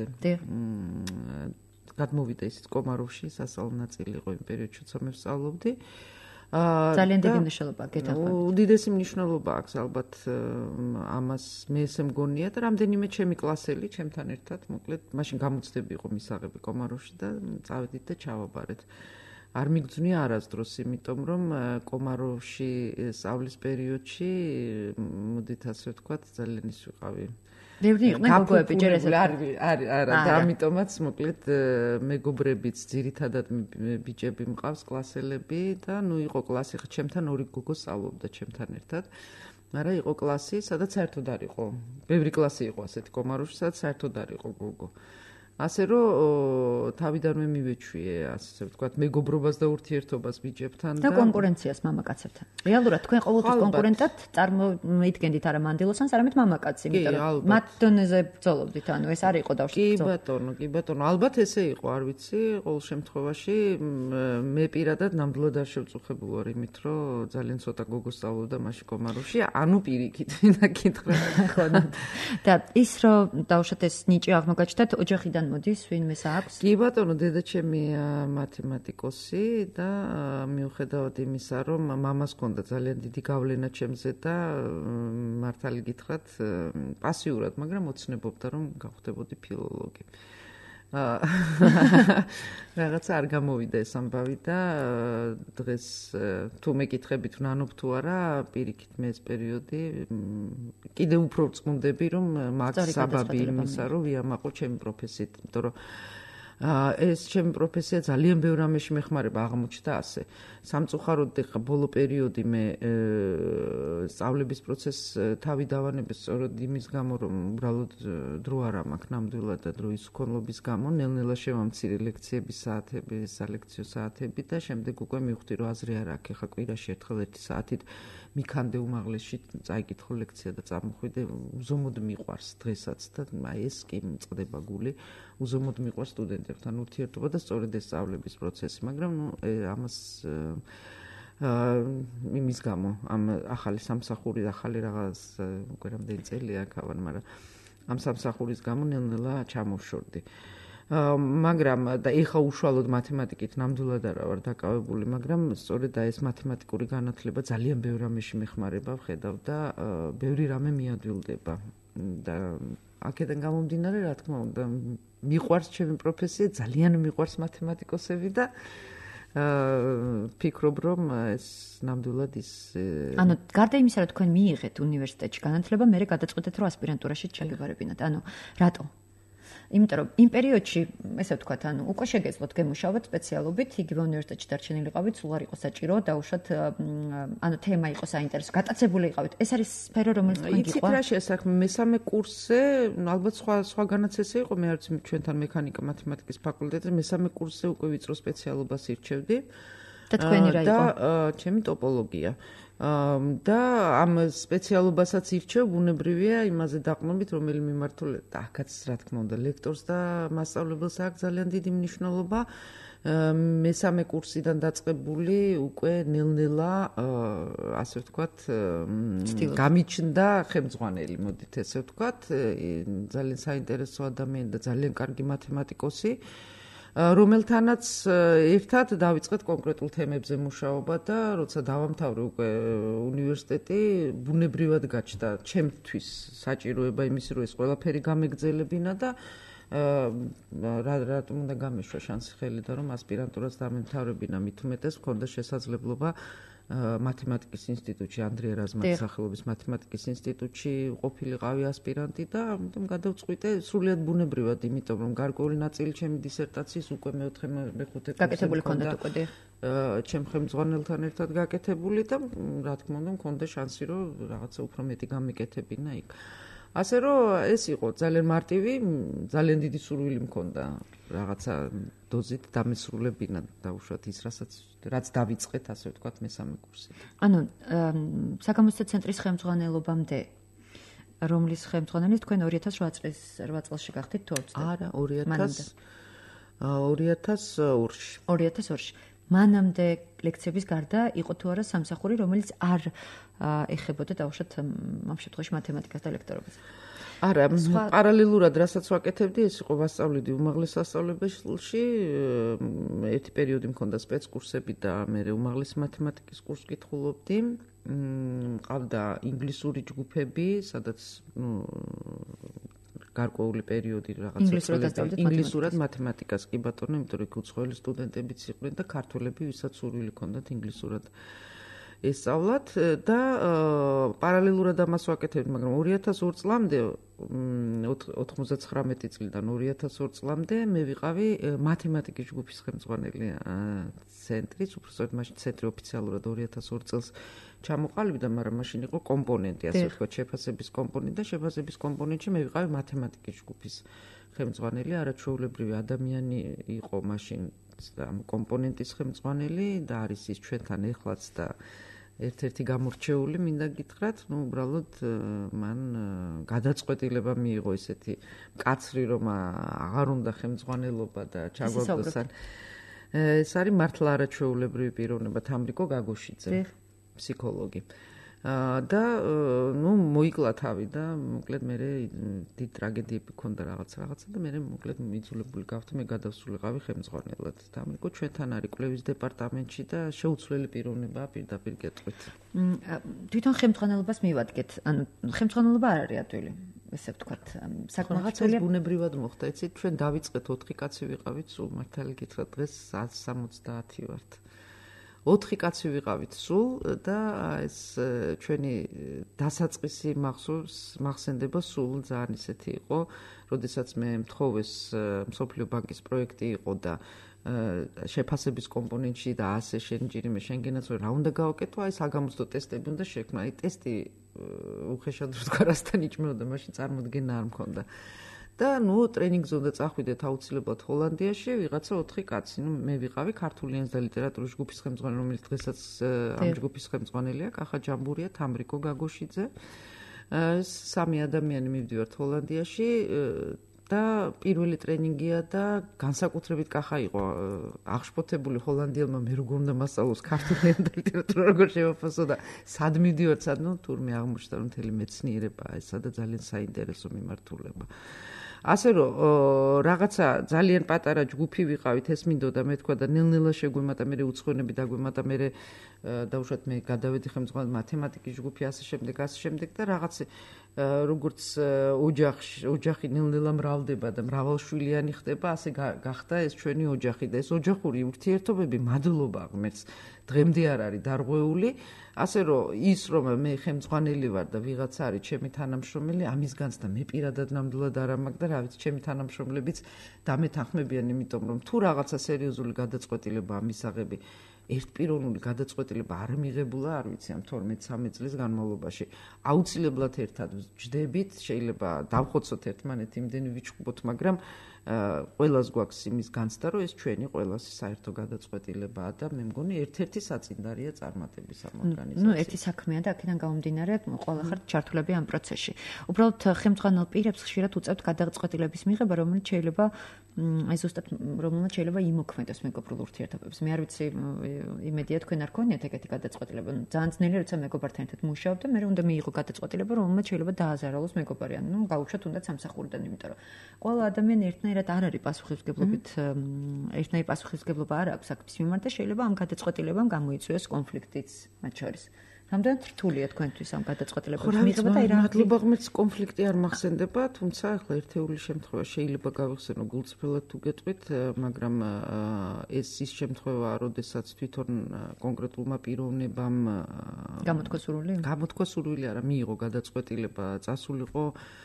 გადმოვიდა ისიც კომაროვში, სასწავლო ნაწილი იყო იმ პერიოდში, როცა მე ვსწავლობდი. ძალიან დიდი მნიშვნელობა გეთანხმებით. უდიდესი მნიშვნელობა აქვს ალბათ ამას მე ესე მგონია და რამდენიმე ჩემი კლასელი ჩემთან ერთად მოკლედ მაშინ გამოცდები იყო მისაღები კომაროვში და წავედით და ჩავაბარეთ. არ მიგძვნია არასდროს, იმიტომ რომ კომაროვში სწავლის პერიოდში მოდით ასე ვთქვათ ძალიან ის ვიყავი. ბევრი იყვნენ გოგოები ჯერ ესე. არა, არა, და ამიტომაც მოკლედ მეგობრებიც ძირითადად ბიჭები მყავს კლასელები და ნუ იყო კლასი ჩემთან ორი გოგო სწავლობდა ჩემთან ერთად. მაგრამ იყო კლასი, სადაც საერთოდ არ იყო. ბევრი კლასი იყო ასეთი კომაროვში, სადაც საერთოდ არ იყო გოგო. ასე რომ თავიდანვე მივეჩვიე ასე ვთქვათ მეგობრობას და ურთიერთობას ბიჭებთან და კონკურენციას მამაკაცებთან. რეალურად თქვენ ყოველთვის კონკურენტად წარმოიდგენდით არა მანდილოსანს, არამედ მამაკაცს, იმიტომ რომ მათ დონეზე ბრძოლობდით, ანუ ეს არ იყო დავშვა. კი ბატონო, კი ბატონო, ალბათ ესე იყო, არ ვიცი, ყოველ შემთხვევაში მე პირადად ნამდვილად არ შევწუხებულ ვარ იმით, რომ ძალიან ცოტა გოგო სწავლობდა მაშინ კომაროვში, ანუ პირიქით ვინა კითხრა. და ის რომ დავშოთ ეს ნიჭი აღმოგაჩნდათ ოჯახიდან მოდის, ვინმეს აქვს? კი ბატონო, დედაჩემი მათემატიკოსი და მიუხედავად იმისა, რომ მამას ჰქონდა ძალიან დიდი გავლენა ჩემზე და მართალი გითხრათ, პასიურად, მაგრამ ოცნებობდა რომ გავხდებოდი ფილოლოგი. რაღაცა არ გამოვიდა ეს ამბავი და დღეს თუ მეკითხებით ვნანობ თუ არა, პირიქით მე ეს პერიოდი კიდევ უფრო წმუნდები რომ მაქვს საბაბი იმისა, რომ ვიამაყო ჩემი პროფესიით, იმიტომ რომ ეს ჩემი პროფესია ძალიან ბევრ რამეში მეხმარება აღმოჩნდა ასე. სამწუხაროდ ეხა ბოლო პერიოდი მე სწავლების პროცესს თავი დავანებე სწორედ იმის გამო, რომ უბრალოდ დრო არ მაქვს ნამდვილად და დროის უქონლობის გამო, ნელ-ნელა შევამცირე ლექციების საათები, სალექციო საათები და შემდეგ უკვე მივხვდი, რომ აზრი არ აქვს. ეხა კვირაში ერთხელ ერთი საათით მიქანდე უმაღლესში წაიკითხო ლექცია და წამოხვიდე, უზომოდ მიყვარს დღესაც და აი ეს კი მწყდება გული, უზომოდ მიყვარს სტუდენტებთან ურთიერთობა და სწორედ ეს სწავლების პროცესი, მაგრამ ნუ ამას იმის გამო, ამ ახალი სამსახური, ახალი რაღაც უკვე რამდენი წელი აქ ავარ, მაგრამ ამ სამსახურის გამო ნელ-ნელა ჩამოვშორდი. მაგრამ და ეხა უშუალოდ მათემატიკით ნამდვილად არა ვარ დაკავებული, მაგრამ სწორედ ეს მათემატიკური განათლება ძალიან ბევრ რამეში მეხმარება, ვხედავ და ბევრი რამე მიადვილდება და აქედან გამომდინარე, რა თქმა უნდა, მიყვარს ჩემი პროფესია, ძალიან მიყვარს მათემატიკოსები და ფიქრობ, რომ ეს ნამდვილად ის ანუ გარდა იმისა, რომ თქვენ მიიღეთ უნივერსიტეტში განათლება, მერე გადაწყვეტეთ, რომ ასპირანტურაში ჩაგებარებინათ. ანუ რატო? იმიტომ რომ იმ პერიოდში, ესე ვთქვათ, ანუ უკვე შეგეძლოთ გემუშავოთ სპეციალობით, იგივე უნივერსიტეტში დარჩენილიყავით, სულ არ იყო საჭირო, დაუშვათ, ანუ თემა იყო საინტერესო, გატაცებული იყავით. ეს არის სფერო, რომელიც თქვენ გიყვართ? იცით რა შესაქმე, მესამე კურსზე, ალბათ სხვა სხვაგანაც ესე იყო, მე არც ჩვენთან მექანიკა მათემატიკის ფაკულტეტზე, მესამე კურსზე უკვე ვიწრო სპეციალობას ირჩევდი. და თქვენი რა იყო? და ჩემი ტოპოლოგია. და ამ სპეციალობასაც ირჩევ, ბუნებრივია იმაზე დაყრდნობით, რომელი მიმართულებით და აქაც რა თქმა უნდა ლექტორს და მასწავლებელს აქვს ძალიან დიდი მნიშვნელობა. მესამე კურსიდან დაწყებული უკვე ნელ-ნელა ასე ვთქვათ გამიჩნდა ხელმძღვანელი, მოდით ესე ვთქვათ, ძალიან საინტერესო ადამიანი და ძალიან კარგი მათემატიკოსი. რომელთანაც ერთად დავიწყეთ კონკრეტულ თემებზე მუშაობა და როცა დავამთავრე უკვე უნივერსიტეტი, ბუნებრივად გაჩნდა ჩემთვის საჭიროება იმის, რომ ეს ყველაფერი გამეგრძელებინა და რატომ უნდა გამეშვა შანსი ხელი და რომ ასპირანტურას დამემთავრებინა, მით უმეტეს მქონდა შესაძლებლობა მათემატიკის ინსტიტუტში, ანდრია რაზმანის სახელობის მათემატიკის ინსტიტუტში ყოფილიყავი ასპირანტი და ამიტომ გადავწყვიტე სრულიად ბუნებრივად, იმიტომ რომ გარკვეული ნაწილი ჩემი დისერტაციის უკვე მეოთხე მეხუთე კურსზე გაკეთებული ჰქონდათ უკვე. ჩემ ხელმძღვანელთან ერთად გაკეთებული და რა თქმა უნდა მქონდა შანსი, რომ რაღაცა უფრო მეტი გამიკეთებინა იქ. ასე რომ ეს იყო ძალიან მარტივი, ძალიან დიდი სურვილი მქონდა რაღაცა დოზით დამესრულებინა დაუშვათ ის, რასაც რაც დავიწყეთ, ასე ვთქვათ, მესამე კურსით. ანუ საგამოცდო ცენტრის ხელმძღვანელობამდე, რომლის ხელმძღვანელი თქვენ ორი ათას ოთხ წელს გახდით თუ არა, ორი ათას ორში. ორი ათას ორში. მანამდე ლექციების გარდა იყო თუ არა სამსახური, რომელიც არ ეხებოდა დაუშვათ ამ შემთხვევაში მათემატიკას და ლექტორობას. არა, პარალელურად რასაც ვაკეთებდი, ეს იყო ვასწავლიდი უმაღლეს სასწავლებელში, ერთი პერიოდი მქონდა სპეცკურსები და მე უმაღლეს მათემატიკის კურსს კითხულობდი. მყავდა ინგლისური ჯგუფები, სადაც ნუ გარკვეული პერიოდი რაღაცა ინგლისურად მათემატიკას კი ბატონო, იმიტომ რომ უცხოელი სტუდენტებიც იყვნენ და ქართველები, ვისაც სურვილი ჰქონდათ ინგლისურად ესწავლათ და პარალელურად ამას ვაკეთებდი, მაგრამ ორი ათას ორ წლამდე ოთხმოცდათხრამეტი წლიდან ორი ათას ორ წლამდე მე ვიყავი მათემატიკის ჯგუფის ხელმძღვანელი ცენტრის, უბრალოდ მაშინ ცენტრი ოფიციალურად ორი ათას ორ წელს ჩამოყალიბდა, მაგრამ მაშინ იყო კომპონენტი, ასე ვთქვათ, შეფასების კომპონენტი და შეფასების კომპონენტში მე ვიყავი მათემატიკის ჯგუფის ხელმძღვანელი, არაჩვეულებრივი ადამიანი იყო მაშინ ამ კომპონენტის ხელმძღვანელი და არის ის ჩვენთან ეხლაც და ერთ-ერთი გამორჩეული მინდა გითხრათ, ну, უბრალოდ მან გადაწყვეტილება მიიღო ესეთი მკაცრი, რომ აღარ უნდა ხელმძღვანელობა და ჩაგვაგდოს. ეს არის მართლა არაჩვეულებრივი პიროვნება თამრიკო გაგოშიძე, ფსიქოლოგი. და ну მოიკლა თავი და მოკლედ მე დიდ ტრაგედიები მქონდა რაღაც რაღაცა და მე მოკლედ მიძულებული გავხდი, მე გადავსულიყავი ხელმძღვანელად. თამრიკო ჩვენთან არის კვლევის დეპარტამენტში და შეუცვლელი პიროვნებაა პირდაპირ გეტყვით. თვითონ ხელმძღვანელობას მივადგეთ. ანუ ხელმძღვანელობა არ არის ადვილი, ესე ვთქვათ. საკმაოდ ბუნებრივად მოხდა, იცით, ჩვენ დავიწყეთ ოთხი კაცი ვიყავით სულ, მართალი გითხრათ, დღეს სამ ოცდაათი ვართ. ოთხი კაცი ვიყავით სულ და ეს ჩვენი დასაწყისი მახსოვს მახსენდება სულ ძალიან ისეთი იყო, როდესაც მე მთხოვეს მსოფლიო ბანკის პროექტი იყო და შეფასების კომპონენტში და ასე შენ ჯირიმე შენ გენაცვლე რა უნდა გავაკეთო, აი საგამოცდო ტესტები უნდა შექმნა. აი ტესტი უხეშად ვთქვა რასთან იჭმეოდა, მაშინ წარმოდგენა არ მქონდა. და ნუ ტრენინგზე უნდა წახვიდეთ აუცილებლად ჰოლანდიაში, ვიღაცა ოთხი კაცი. ნუ მე ვიყავი ქართული ენის და ლიტერატურის ჯგუფის ხელმძღვანელი, რომელიც დღესაც ამ ჯგუფის ხელმძღვანელია, კახა ჯამბურია, თამრიკო გაგოშიძე. სამი ადამიანი მივდივართ ჰოლანდიაში და პირველი ტრენინგია და განსაკუთრებით კახა იყო აღშფოთებული ჰოლანდიელმა, მე როგორ უნდა მასწავლოს ქართული ენა და ლიტერატურა როგორ შევაფასო და სად მივდივართ, სად ნუ თურმე აღმოჩნდა რომ მთელი მეცნიერებაა ესა და ძალიან საინტერესო მიმართულება. ასე რომ რაღაცა ძალიან პატარა ჯგუფი ვიყავით, ეს მინდოდა მე თქვა და ნელ-ნელა შეგვემატა, მე უცხოენები დაგვემატა, მე დაუშვათ მე გადავედი ხელმძღვანელად მათემატიკის ჯგუფი, ასე შემდეგ, ასე შემდეგ და რაღაც როგორც ოჯახში, ოჯახი ნელ-ნელა მრავლდება და მრავალშვილიანი ხდება, ასე გახდა ეს ჩვენი ოჯახი და ეს ოჯახური ურთიერთობები მადლობა ღმერთს დღემდე არ არის დარღვეული. ასე რომ ის რომ მე ხელმძღვანელი ვარ და ვიღაცა არის ჩემი თანამშრომელი, ამის განცდა მე პირადად ნამდვილად არ ამაქვს და რა ვიცი, ჩემი თანამშრომლებიც დამეთანხმებიან, იმიტომ რომ თუ რაღაცა სერიოზული გადაწყვეტილება ამისაღები ერთპიროვნული გადაწყვეტილება არ მიღებულა, არ ვიცი, ამ თორმეტ სამი წლის განმავლობაში. აუცილებლად ერთად ვჯდებით, შეიძლება დავხოცოთ ერთმანეთი, იმდენი ვიჩხუბოთ, მაგრამ ყველას გვაქვს იმის განცდა, რომ ეს ჩვენი ყველას საერთო გადაწყვეტილებაა და მე მგონი ერთ-ერთი საწინდარია წარმატების ამ ორგანიზაციის. ნუ ერთი საქმეა და აქედან გამომდინარე, ყველა ხართ ჩართულები ამ პროცესში. უბრალოდ ხელმძღვანელ პირებს ხშირად უწევთ გადაწყვეტილების მიღება, რომელიც შეიძლება აი ზუსტად რომელმაც შეიძლება იმოქმედოს მეგობრულ ურთიერთობებს. მე არ ვიცი, იმედია თქვენ არ გქონიათ ეგეთი გადაწყვეტილება. ძალიან ძნელია, როცა მეგობართან ერთად მუშაობ და მე უნდა მიიღო გადაწყვეტილება, რომელმაც შეიძლება დააზარალოს მეგობარი. ანუ გაუშვათ უნდა სამსახურიდან, იმიტომ რომ ყველა ადამიანი ერთნაირად არ არის პასუხისმგებლობით, ერთნაირი პასუხისმგებლობა არ აქვს აქ მიმართ და შეიძლება ამ გადაწყვეტილებამ გამოიწვიოს კონფლიქტიც მათ შორის. რამდენად რთულია თქვენთვის ამ გადაწყვეტილებას მიღება და რა მადლობა ღმერთს კონფლიქტი არ მახსენდება, თუმცა ახლა ერთეული შემთხვევა შეიძლება გავიხსენო გულწრფელად თუ გეტყვით, მაგრამ ეს ის შემთხვევაა, როდესაც თვითონ კონკრეტულმა პიროვნებამ გამოთქვა სურვილი? გამოთქვა სურვილი არა, მიიღო გადაწყვეტილება, წასულიყო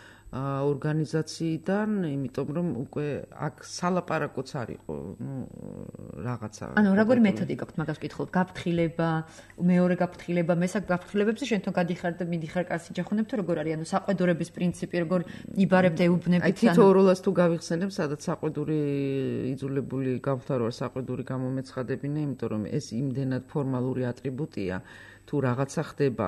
ორგანიზაციიდან, იმიტომ რომ უკვე აქ სალაპარაკოც არ იყო, ნუ რაღაცა. ანუ როგორი მეთოდი გაქვთ მაგას ვკითხულობ? გაფრთხილება, მეორე გაფრთხილება, მესაკ გაფრთხილებებზე შენ თვითონ გადიხარ და მიდიხარ კაცი ჯახუნებ თუ როგორ არის? ანუ საყვედურების პრინციპი როგორ იბარებთ ეუბნებით? აი თითო როლას თუ გავიხსენებ, სადაც საყვედური იძულებული გავხდარო არ საყვედური გამომეცხადებინა, იმიტომ რომ ეს იმდენად ფორმალური ატრიბუტია. თუ რაღაცა ხდება,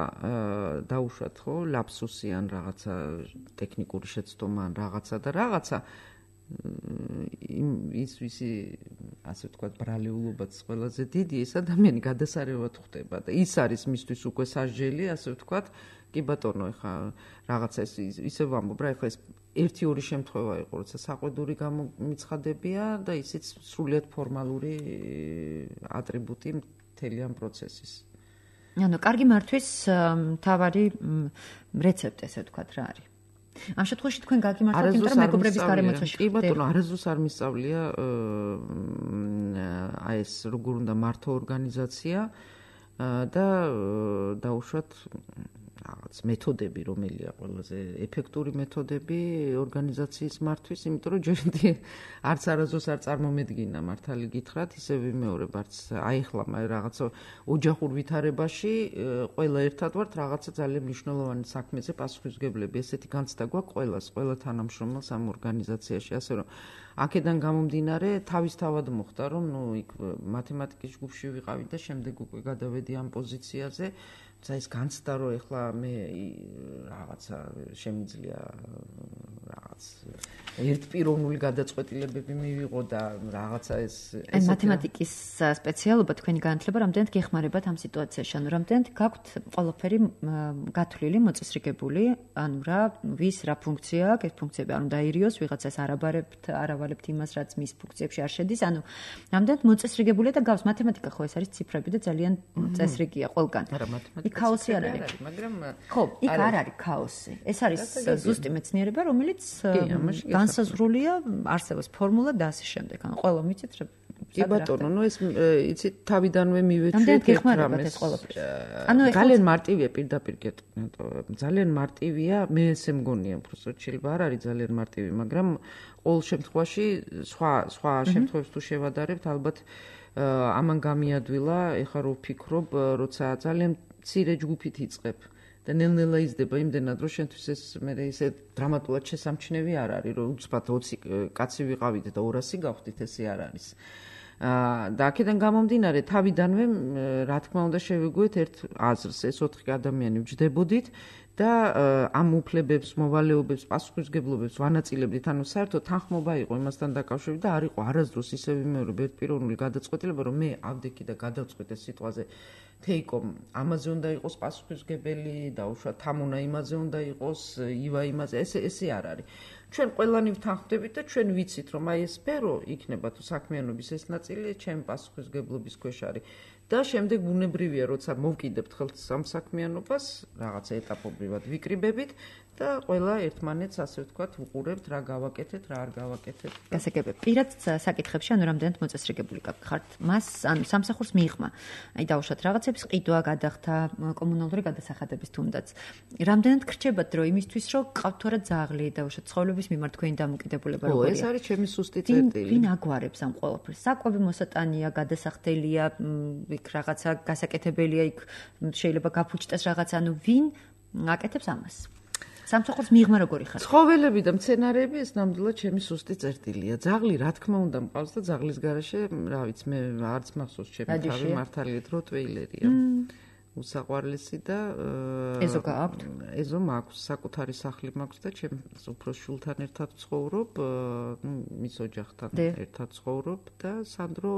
დაუშვათ ხო, ლაფსუსი ან რაღაცა ტექნიკური შეცდომა ან რაღაცა და რაღაცა, ის ვისი ასე ვთქვათ ბრალეულობაც ყველაზე დიდი ეს ადამიანი გადასარევად ხდება და ის არის მისთვის უკვე სასჯელი ასე ვთქვათ კი ბატონო ეხა რაღაცა ეს ისე ვამბობ რა ეხა ეს ერთი ორი შემთხვევა იყო როცა საყვედური გამომიცხადებია და ისიც სრულიად ფორმალური ატრიბუტი მთელი ამ პროცესის. ანუ კარგი მართვის მთავარი რეცეპტი ესე ვთქვათ რა არის? ამ შემთხვევაში თქვენ გაგიმართოთ იმიტომ რომ მეგობრების გარემოცვაში კი ბატონო არასდროს არ მისწავლია აი ეს როგორ უნდა მართო ორგანიზაცია და დაუშვათ რაღაც მეთოდები რომელია ყველაზე ეფექტური მეთოდები ორგანიზაციის მართვის იმიტომ რომ ჯერდი არც არასდროს არ წარმომედგინა მართალი გითხრათ ისე ვიმეორებ არც აიხლა რაღაცა ოჯახურ ვითარებაში ყველა ერთად ვართ რაღაცა ძალიან მნიშვნელოვანი საქმეზე პასუხისმგებლები ესეთი განცდა გვაქვს ყველას ყველა თანამშრომელს ამ ორგანიზაციაში ასე რომ აქედან გამომდინარე თავისთავად მოხდა რომ ნუ იქ მათემატიკის ჯგუფში ვიყავი და შემდეგ უკვე გადავედი ამ პოზიციაზე და ის განცდა რომ ეხლა მე რაღაცა შემიძლია რაღაც ერთპიროვნული გადაწყვეტილებები მივიღო და რაღაცა ეს ეს მათემატიკის სპეციალობა თქვენი განათლება რამდენად გეხმარებათ ამ სიტუაციაში ანუ რამდენად გაქვთ ყველაფერი გათვლილი მოწესრიგებული ანუ რა ვის რა ფუნქცია აქვს ეს ფუნქციები არ უნდა აირიოს ვიღაცას არაბარებთ არავალებთ იმას რაც მის ფუნქციებში არ შედის ანუ რამდენად მოწესრიგებულია და გავს მათემატიკა ხო ეს არის ციფრები და ძალიან წესრიგია ყველგან არა მათემატიკა ქაოსი არ არის, მაგრამ ხო, იქ არ არის ქაოსი. ეს არის ზუსტი მეცნიერება, რომელიც განსაზღვრულია, არსებობს ფორმულა და ასე შემდეგ. ანუ ყველა მიცით რა კი ბატონო, ნუ ეს იცით თავიდანვე მივეჩვიეთ ერთ რამეს. ანუ ძალიან მარტივია პირდაპირ გეტყვი, ძალიან მარტივია, მე ესე მგონია, უბრალოდ შეიძლება არ არის ძალიან მარტივი, მაგრამ ყოველ შემთხვევაში სხვა სხვა შემთხვევებს თუ შევადარებთ, ალბათ ამან გამიადვილა, ეხლა რო ვფიქრობ, როცა ძალიან მცირე ჯგუფით იწყებ და ნელ-ნელა იზრდება იმდენად რომ შენთვის ეს მე ისე დრამატულად შესამჩნევი არ არის რომ უცბად ოცი კაცი ვიყავით და ორასი გავხდით ესე არ არის და აქედან გამომდინარე თავიდანვე რა თქმა უნდა შევეგვიეთ ერთ აზრს ეს ოთხი ადამიანი ვჯდებოდით და ამ უფლებებს, მოვალეობებს, პასუხისმგებლობებს ვანაწილებდით, ანუ საერთოდ თანხმობა იყო იმასთან დაკავშირებით და არ იყო არასდროს ისე ვიმეორებ ერთპიროვნული გადაწყვეტილება, რომ მე ავდექი და გადავწყვეტ ეს სიტყვაზე თეიკომ ამაზე უნდა იყოს პასუხისმგებელი და უშუალოდ თამუნა იმაზე უნდა იყოს, ივა იმაზე, ესე ესე არ არის. ჩვენ ყველანი ვთანხმდებით და ჩვენ ვიცით, რომ აი ეს სფერო იქნება თუ საქმიანობის ეს ნაწილი ჩემი პასუხისმგებლობის ქვეშ არის. და შემდეგ ბუნებრივია, როცა მოვკიდებთ ხელთ ამ საქმიანობას, რაღაცა ეტაპობრივად ვიკრიბებით და ყველა ერთმანეთს ასე ვთქვათ, უყურებთ, რა გავაკეთეთ, რა არ გავაკეთეთ. გასაგებია. პირად საკითხებში, ანუ რამდენად მოწესრიგებული გახართ, მას, ანუ სამსახურს მიიღმა. აი დაუშვათ რაღაცებს ყიდვა, გადახდა, კომუნალური გადასახადების თუნდაც. რამდენად გრჩებათ დრო იმისთვის, რომ ყავთ თუ არა ძაღლი, დაუშვათ ცხოვრების მიმართ თქვენი დამოკიდებულება როგორია? ო, ეს არის ჩემი სუსტი წერტილი. ვინ აგვარებს ამ ყველაფერს? საკვები მოსატანია, გადასახდელია, იქ რაღაცა გასაკეთებელია, იქ შეიძლება გაფუჭდეს რაღაცა, ანუ ვინ აკეთებს ამას? სამსახურს მიიღმა როგორი ხარ? ცხოველები და მცენარეები ეს ნამდვილად ჩემი სუსტი წერტილია. ძაღლი რა თქმა უნდა მყავს და ძაღლის garaშე, რა ვიცი, მე არც მახსოვს ჩემი თავი მართალია როტვეილერია. უსაყვარლესი და ეზო გააქვთ? ეზო მაქვს, საკუთარი სახლი მაქვს და ჩემს უფროს შვილთან ერთად ვცხოვრობ, ნუ მის ოჯახთან ერთად ვცხოვრობ და სანდრო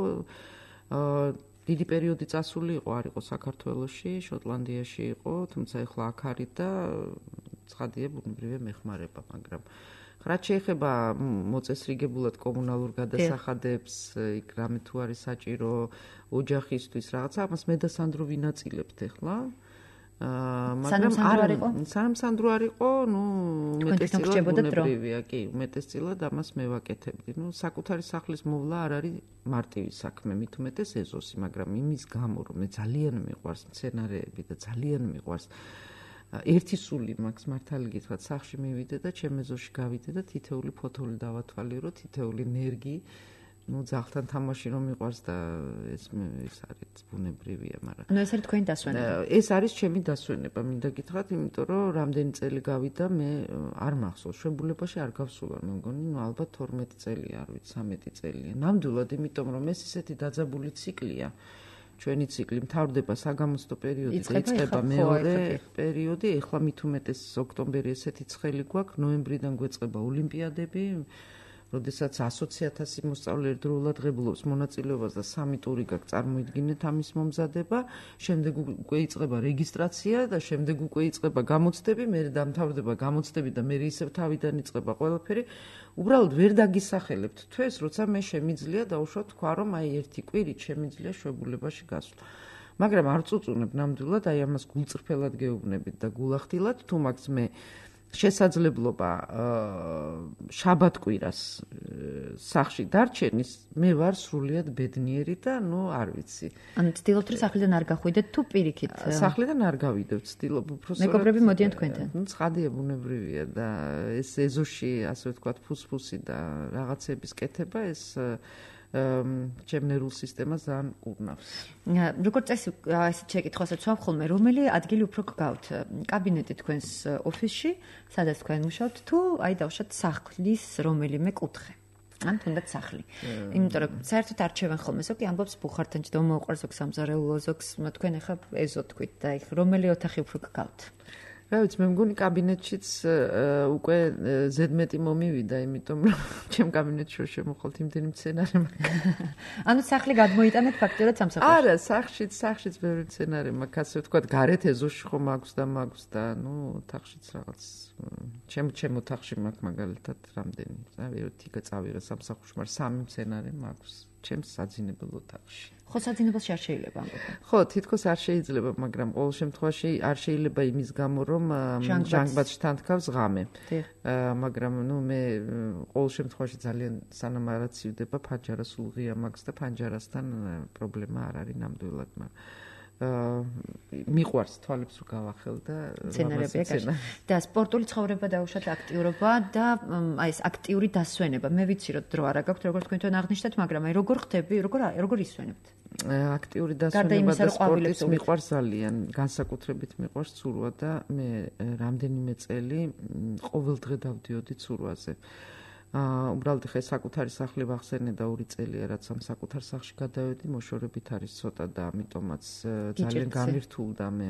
დიდი პერიოდი წასული იყო, არ იყო საქართველოში, შოტლანდიაში იყო, თუმცა ეხლა აქ არის და ცხადია ბუნებრივია მეხმარება, მაგრამ რაც შეეხება მოწესრიგებულად კომუნალურ გადასახადებს, იქ რამე თუ არის საჭირო ოჯახისთვის რაღაცა, ამას მე და სანდრო ვინაწილებთ ეხლა. მაგრამ სანამ სანდრო არ იყო, ნუ უმეტესწილად ბუნებრივია, კი, უმეტესწილად ამას მე ვაკეთებდი. ნუ საკუთარი სახლის მოვლა არ არის მარტივი საქმე, მით უმეტეს ეზოსი, მაგრამ იმის გამო, რომ მე ძალიან მიყვარს მცენარეები და ძალიან მიყვარს ერთი სული მაქვს მართალი გითხრათ, სახლში მივიდე და ჩემ ეზოში გავიდე და თითეული ფოთოლი დავათვალიერო, თითეული ნერგი ну ძაღლთან თამაში რომ მიყვარს და ეს ეს არის ბუნებრივია, მაგრამ ну ეს არის თქვენი დასვენება. ეს არის ჩემი დასვენება, მინდა გითხრათ, იმიტომ რომ რამდენი წელი გავიდა, მე არ მახსოვს, შვებულებაში არ გავსულა, მე მგონი, ну ალბათ თორმეტი წელია, არ ვიცი, ცამეტი წელია. ნამდვილად, იმიტომ რომ ეს ისეთი დაძაბული ციკლია. ჩვენი ციკლი მთავრდება საგამოცდო პერიოდი და იწყება მეორე პერიოდი, ეხლა მით უმეტეს ოქტომბერი ესეთი ცხელი გვაქვს, ნოემბრიდან გვეწყება ოლიმპიადები. როდესაც ათი ათასი მოსწავლე ერთდროულად ღებულობს მონაწილეობას და სამი ტური გაქვს წარმოიდგინეთ ამის მომზადება, შემდეგ უკვე იწყება რეგისტრაცია და შემდეგ უკვე იწყება გამოცდები, მერე დამთავრდება გამოცდები და მერე ისევ თავიდან იწყება ყველაფერი. უბრალოდ ვერ დაგისახელებთ თვეს, როცა მე შემიძლია დაუშვათ თქვა, რომ აი ერთი კვირით შემიძლია შვებულებაში გასვლა. მაგრამ არ წუწუნებ ნამდვილად, აი ამას გულწრფელად გეუბნებით და გულახდილად, თუ მაგს მე შესაძლებლობა შაბათ-კვირას სახლში დარჩენის, მე ვარ სრულიად ბედნიერი და ნუ არ ვიცი. ანუ ცდილობთ რომ სახლიდან არ გახვიდეთ თუ პირიქით? სახლიდან არ გავიდევ, ცდილობ უბრალოდ. მეგობრები მოდიან თქვენთან. ნუ ცხადია ბუნებრივია და ეს ეზოში, ასე ვთქვათ, ფუსფუსი და რაღაცების კეთება ეს ჩემ ნერვულ სისტემას ძალიან კურნავს. როგორც წესი, ესეთ შეკითხვასაც ვამბობ ხოლმე, რომელი ადგილი უფრო გგავთ? კაბინეტი თქვენს ოფისში, სადაც თქვენ მუშაობთ, თუ აი დავუშვათ სახლის რომელიმე კუთხე? ან თუნდაც სახლი. იმიტომ რომ საერთოდ არჩევენ ხოლმე, ზოგი ამბობს ბუხართან ჯდომა უყურს, ზოგს სამზარეულო, ზოგს თქვენ ახლა ეზო თქვით და იქ რომელი ოთახი უფრო გგავთ? რა ვიცი, მე მგონი კაბინეტშიც უკვე ზედმეტი მომივიდა, იმიტომ რომ ჩემ კაბინეტში რო შემოხვალთ იმდენი მცენარე მაქვს. ანუ სახლი გადმოიტანეთ ფაქტიურად სამსახურში? არა, სახლშიც, სახლშიც ბევრი მცენარე მაქვს, ასე ვთქვათ, გარეთ ეზოში ხომ აქვს და მაქვს და ნუ ოთახშიც რაღაც ჩემ ჩემ ოთახში მაქვს მაგალითად რამდენი. აი, ერთი გაწავიღე სამსახურში, მაგრამ სამი მცენარე მაქვს ჩემს საძინებელ ოთახში. ხო, საძინებელში არ შეიძლება ამბობ. ხო, თითქოს არ შეიძლება, მაგრამ ყოველ შემთხვევაში არ შეიძლება იმის გამო, რომ ჟანგბადში თანთქავს ღამე. მაგრამ ნუ მე ყოველ შემთხვევაში ძალიან სანამ არ აცივდება ფანჯარა სულ ღია მაქვს და ფანჯარასთან პრობლემა არ არის ნამდვილად, მაგრამ მიყვარს თვალებს რო გავახელ და მცენარეებია კარგი. და სპორტული ცხოვრება დაუშვათ აქტიურობა და აი ეს აქტიური დასვენება. მე ვიცი რომ დრო არ გაქვთ, როგორც თქვენ თვითონ აღნიშნეთ, მაგრამ აი როგორ ხდები, როგორ როგორ ისვენებთ? აქტიური დასვენება და სპორტის მიყვარს ძალიან, განსაკუთრებით მიყვარს ცურვა და მე რამდენიმე წელი ყოველდღე დავდიოდი ცურვაზე. აა უბრალოდ ხე საკუთარი სახლი ვახსენე და ორი წელია რაც ამ საკუთარ სახლში გადავედი, მოშორებით არის ცოტა და ამიტომაც ძალიან გამირთულდა მე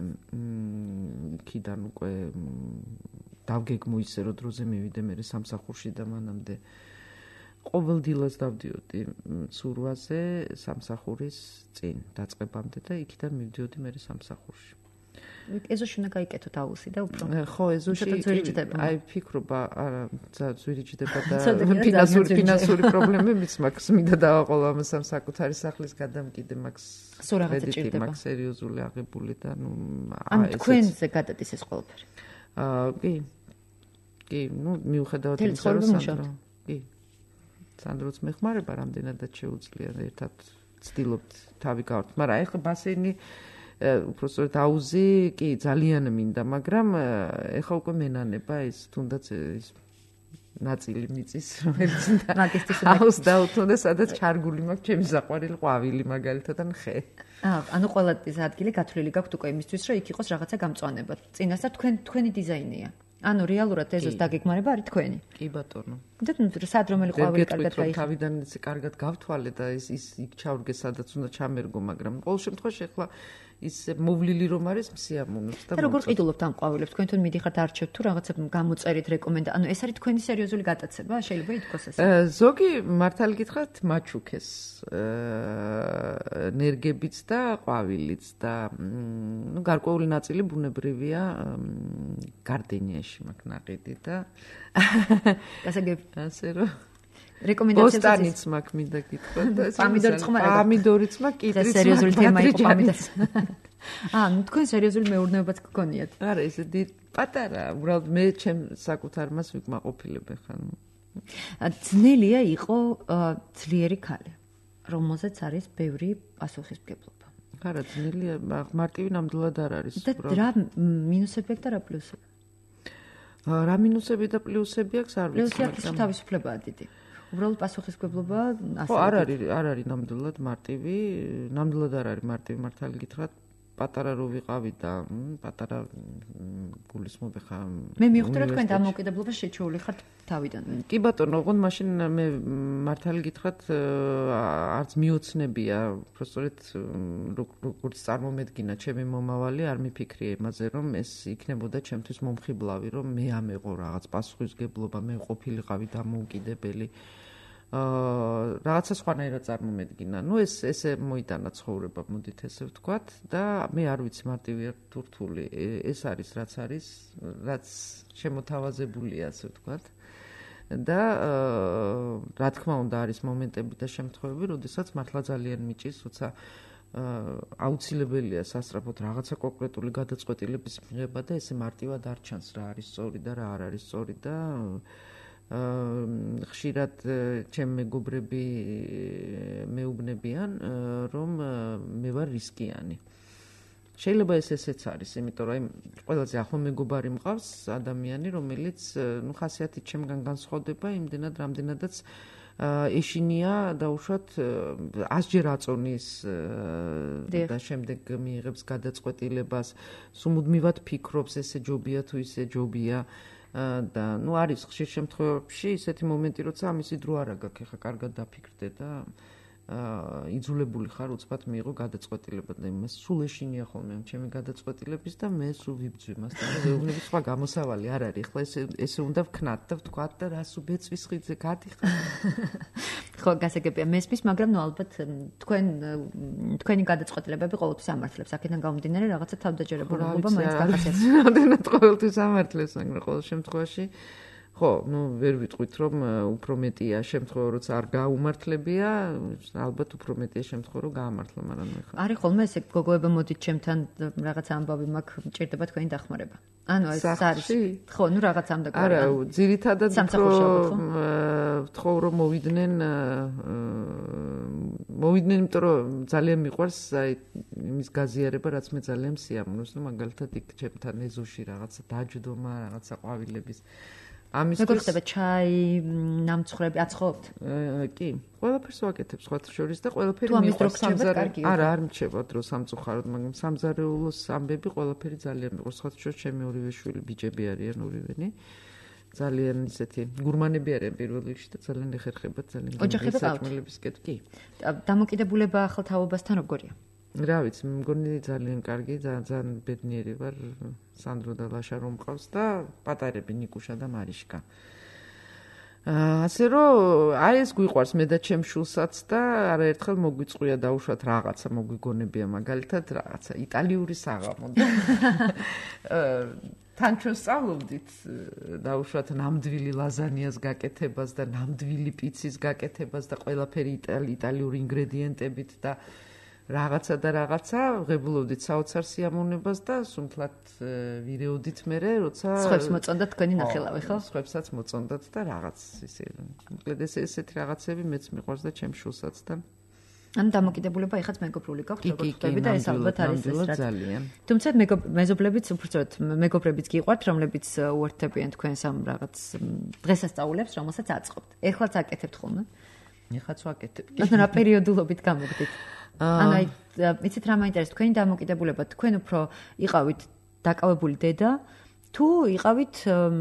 იქიდან უკვე დავგეგმო ისე რომ დროზე მივიდე მე სამსახურში და მანამდე ყოველ დილას დავდიოდი ცურვაზე სამსახურის წინ დაწყებამდე და იქიდან მივდიოდი მე სამსახურში. ეზოში უნდა გაიკეთოთ აუზი და უფრო. ხო, ეზოში აი ფიქრობა, არა, ზვირიჯდება და ფინანსური ფინანსური პრობლემებიც მაქვს, მინდა დავაყოლო ამ სამსაკუთარი სახლის გადამკიდე მაქვს. სულ რაღაცა ჭირდება. მაქვს სერიოზული აღებული და ნუ ამ თქვენზე გადადის ეს ყველაფერი. აა კი. კი, ნუ მიუხედავად იმისა, რომ სანდრო. კი. სანდროც მეხმარება რამდენადაც შეუძლია ერთად ცდილობთ თავი გავართ, მაგრამ ეხლა ბასენი უბრალოდ აუზი კი ძალიან მინდა, მაგრამ ეხლა უკვე მენანება ის თუნდაც ის ნაწილი მიწის რომელიც მაგისტრის აუზ დაუთუნდა სადაც ჩარგული მაქვს ჩემი საყვარელი ყვავილი მაგალითად ან ხე. აა ანუ ყველა ეს ადგილი გათვლილი გაქვთ უკვე იმისთვის რომ იქ იყოს რაღაცა გამწვანება. წინასწარ თქვენ თქვენი დიზაინია. ანუ რეალურად ეზოს დაგეგმარება არის თქვენი. კი ბატონო. და სად რომელი ყვავილი კარგად გაიხსნა? თავიდან ისე კარგად გავთვალე და ის ის იქ ჩავრგე სადაც უნდა ჩამერგო, მაგრამ ყოველ შემთხვევაში ახლა ის მოვლილი რომ არის მსიამოვნებს და როგორ ყიდულობთ ამ ყვავილებს? თქვენ თვითონ მიდიხართ არჩევთ თუ რაღაცა გამოწერით რეკომენდა. ანუ ეს არის თქვენი სერიოზული გატაცება, შეიძლება ითქვას ესე. ზოგი მართალი გითხრათ მაჩუქეს ნერგებიც და ყვავილიც და ნუ გარკვეული ნაწილი ბუნებრივია გარდენიაში მაქვს ნაყიდი და გასაგები ასე რომ რეკომენდაციებს ბოსტანიც მაქვს მინდა გითხრათ და პამიდორიც ხმარება. პამიდორიც მაქვს, კიტრიც მაქვს. სერიოზული თემა იყო პამიდორიც. აა, ნუ თქვენ სერიოზული მეურნეობაც გქონიათ. არა, ესე დიდ პატარა, უბრალოდ მე ჩემ საკუთარ მას ვიკმაყოფილებ ხან. ძნელია იყო ძლიერი ქალი, რომელზეც არის ბევრი პასუხისმგებლობა. არა, ძნელია, მარტივი ნამდვილად არ არის. და რა მინუსები აქვს და რა პლუსები? რა მინუსები და პლუსები აქვს არ ვიცი, მაგრამ თავისუფლებაა დიდი. უბრალოდ პასუხისმგებლობა ასე. ხო, არ არის, არ არის ნამდვილად მარტივი, ნამდვილად არ არის მარტივი, მართალი გითხრათ, პატარა რო ვიყავი და პატარა გულისმობ ხა. მე მივხვდი რომ თქვენ დამოუკიდებლობას შეჩეული ხართ თავიდან. კი ბატონო, ოღონდ მაშინ მე მართალი გითხრათ არც მიოცნებია, უბრალოდ როგორც წარმომედგინა ჩემი მომავალი, არ მიფიქრია იმაზე, რომ ეს იქნებოდა ჩემთვის მომხიბლავი, რომ მე ამეყო რაღაც პასუხისმგებლობა, მე ყოფილიყავი დამოუკიდებელი. აა რაღაცა სხვანაირად წარმომედგინა. ნუ ეს ესე მოიტანა ცხოვრება, მოდით ესე ვთქვათ და მე არ ვიცი მარტივი არ თუ რთული. ეს არის რაც არის, რაც შემოთავაზებულია, ასე ვთქვათ. და რა თქმა უნდა არის მომენტები და შემთხვევები, როდესაც მართლა ძალიან მიჭირს, როცა აუცილებელია სასწრაფოდ რაღაცა კონკრეტული გადაწყვეტილების მიღება და ესე მარტივად არ ჩანს რა არის სწორი და რა არ არის სწორი და ხშირად ჩემ მეგობრები მეუბნებიან, რომ მე ვარ რისკიანი. შეიძლება ეს ესეც არის, იმიტომ რომ ყველაზე ახლო მეგობარი მყავს ადამიანი, რომელიც ნუ ხასიათით ჩემგან განსხვავდება იმდენად, რამდენადაც ეშინია დაუშვათ ასჯერ აწონის და შემდეგ მიიღებს გადაწყვეტილებას, სულ ფიქრობს ესე ჯობია თუ ისე ჯობია და ნუ არის ხშირ შემთხვევებში ისეთი მომენტი, როცა ამისი დრო არ აგაქვს, ეხა კარგად დაფიქრდე და იძულებული ხარ უცბად მიიღო გადაწყვეტილება და იმას სულ ეშინია ხოლმე ჩემი გადაწყვეტილების და მე სულ ვიბძვი მასთან და ვეუბნები სხვა გამოსავალი არ არის, ხლა ესე ესე უნდა ვქნათ და ვთქვათ და რას უბეწვის ხიძე გადიხარ. ხო, გასაგებია მესმის, მაგრამ ნუ ალბათ თქვენ თქვენი გადაწყვეტილებები ყოველთვის ამართლებს. აქედან გამომდინარე რაღაცა თავდაჯერებულობა მაინც გახასიათებს. რამდენად ყოველთვის ამართლებს, მაგრამ ყოველ შემთხვევაში ხო, ნუ ვერ ვიტყვით, რომ უფრო მეტია შემთხვევა, როცა არ გაუმართლებია, ალბათ უფრო მეტია შემთხვევა, რომ გაამართლა, მაგრამ მე ხარ. არის ხოლმე ესე გოგოება მოდით ჩემთან რაღაც ამბავი მაქვს, მჭირდება თქვენი დახმარება. ანუ ეს არის. ხო, ნუ რაღაც ამ დაგვარება. არა, ძირითადად ვთხოვ, რომ მოვიდნენ მოვიდნენ, იმიტომ რომ ძალიან მიყვარს აი იმის გაზიარება, რაც მე ძალიან სიამოვნებს, რომ მაგალითად იქ ჩემთან ეზოში რაღაცა დაჯდომა, რაღაცა ყვავილების ამის როგორ ხდება ჩაი, ნამცხრები აცხობთ? კი, ყველაფერს ვაკეთებ სხვათა შორის და ყველაფერი მიყვარს სამზარეულოს. არა, არ მრჩება დრო სამწუხაროდ, მაგრამ სამზარეულოს ამბები ყველაფერი ძალიან მიყვარს. სხვათა შორის ჩემი ორივე შვილი ბიჭები არიან ორივენი. ძალიან ისეთი გურმანები არიან პირველ რიგში და ძალიან ეხერხებათ ძალიან გემრიელი საჭმელებისკენ. კი. დამოკიდებულება ახალ თაობასთან როგორია? რა ვიცი, მგონი ძალიან კარგი, ძალიან ბედნიერი ვარ, სანდრო და ლაშა რომ მყავს და პატარები ნიკუშა და მარიშკა. ასე რომ, აი ეს გვიყვარს მე და ჩემ შულსაც და არაერთხელ მოგვიწყვია დაუშვათ რაღაცა, მოგვიგონებია მაგალითად რაღაცა იტალიური საღამო და თან ჩვენ სწავლობდით დაუშვათ ნამდვილი ლაზანიას გაკეთებას და ნამდვილი პიცის გაკეთებას და ყველაფერი იტალიური ინგრედიენტებით და რაღაცა და რაღაცა ღებულობდით საოცარ სიამოვნებას და სუმთლად ვირეოდით მერე, როცა სხვებს მოწონდათ თქვენი ნახელავი, ხო? სხვებსაც მოწონდათ და რაღაც ისე. მოკლედ ეს ესეთი რაღაცები მეც მიყვარს და ჩემ შულსაც და ან დამოკიდებულება ეხაც მეგობრული გაქვთ, როგორც ხდება და ეს ალბათ არის ეს რაც. ძალიან. თუმცა მეზობლებიც უბრალოდ მეგობრებიც გიყვართ, რომლებიც უერთდებიან თქვენს ამ რაღაც დღესასწაულებს, რომელსაც აწყობთ. ეხლაც აკეთებთ ხოლმე? ეხლაც ვაკეთებ. ანუ რა პერიოდულობით გამოგდით? ანუ აი, იცით რა მაინტერესებს, თქვენი დამოკიდებულება, თქვენ უფრო იყავით დაკავებული დედა, თუ იყავით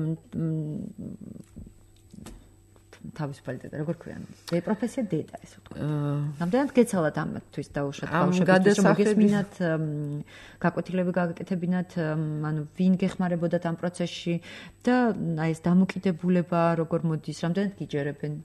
თავისუფალი დედა, როგორ ქვია? ეს პროფესია დედა, ესე ვთქვათ. რამდენად გეცალათ ამათვის დაუშვათ ბავშვებს, რომ მოგესმინათ, გაკვეთილები გაკეთებინათ, ანუ ვინ გეხმარებოდათ ამ პროცესში და აი ეს დამოკიდებულება როგორ მოდის, რამდენად გიჯერებენ?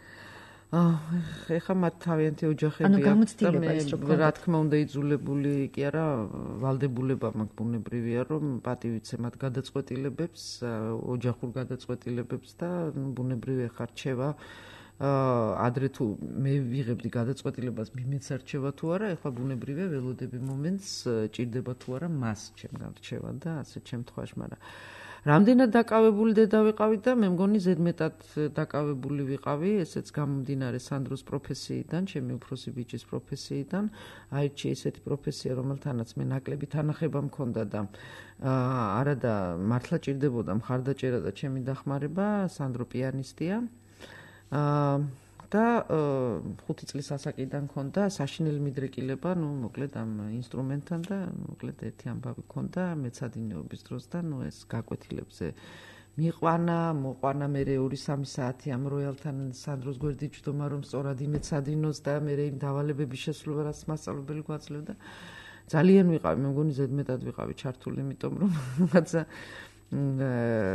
ეხა მათ თავიანთი ოჯახები აქვს და მე რა თქმა უნდა იძულებული კი არა ვალდებულება მაქვს ბუნებრივია რომ პატივიცე მათ გადაწყვეტილებებს ოჯახურ გადაწყვეტილებებს და ბუნებრივია ხარ რჩევა ადრე თუ მე ვიღებდი გადაწყვეტილებას მიმეც არჩევა თუ არა ეხლა ბუნებრივია ველოდები მომენტს ჭირდება თუ არა მას ჩემგან რჩევა და ასე შემთხვევაში მაგრამ რამდენად დაკავებული დედა ვიყავი და მე მგონი ზედმეტად დაკავებული ვიყავი, ესეც გამომდინარე სანდროს პროფესიიდან, ჩემი უფროსი ბიჭის პროფესიიდან, აირჩი ესეთი პროფესია, რომელთანაც მე ნაკლები თანახება მქონდა და არა და მართლა ჭირდებოდა მხარდაჭერა და ჩემი დახმარება, სანდრო პიანისტია. და ხუთი წლის ასაკიდან მქონდა საშინელი მიდრეკილება, ნუ მოკლედ ამ ინსტრუმენტთან და მოკლედ ერთი ამბავი მქონდა მეცადინეობის დროს და ნუ ეს გაკვეთილებზე მიყვანა, მოყვანა მე ორი სამი საათი ამ როიალთან სანდროს გვერდით ჯდომა რომ სწორად იმეცადინოს და მე იმ დავალებების შესრულება რაც მასწავლებელი გვაძლევდა. ძალიან ვიყავი, მე მგონი ზედმეტად ვიყავი ჩართული, იმიტომ რომ რაღაცა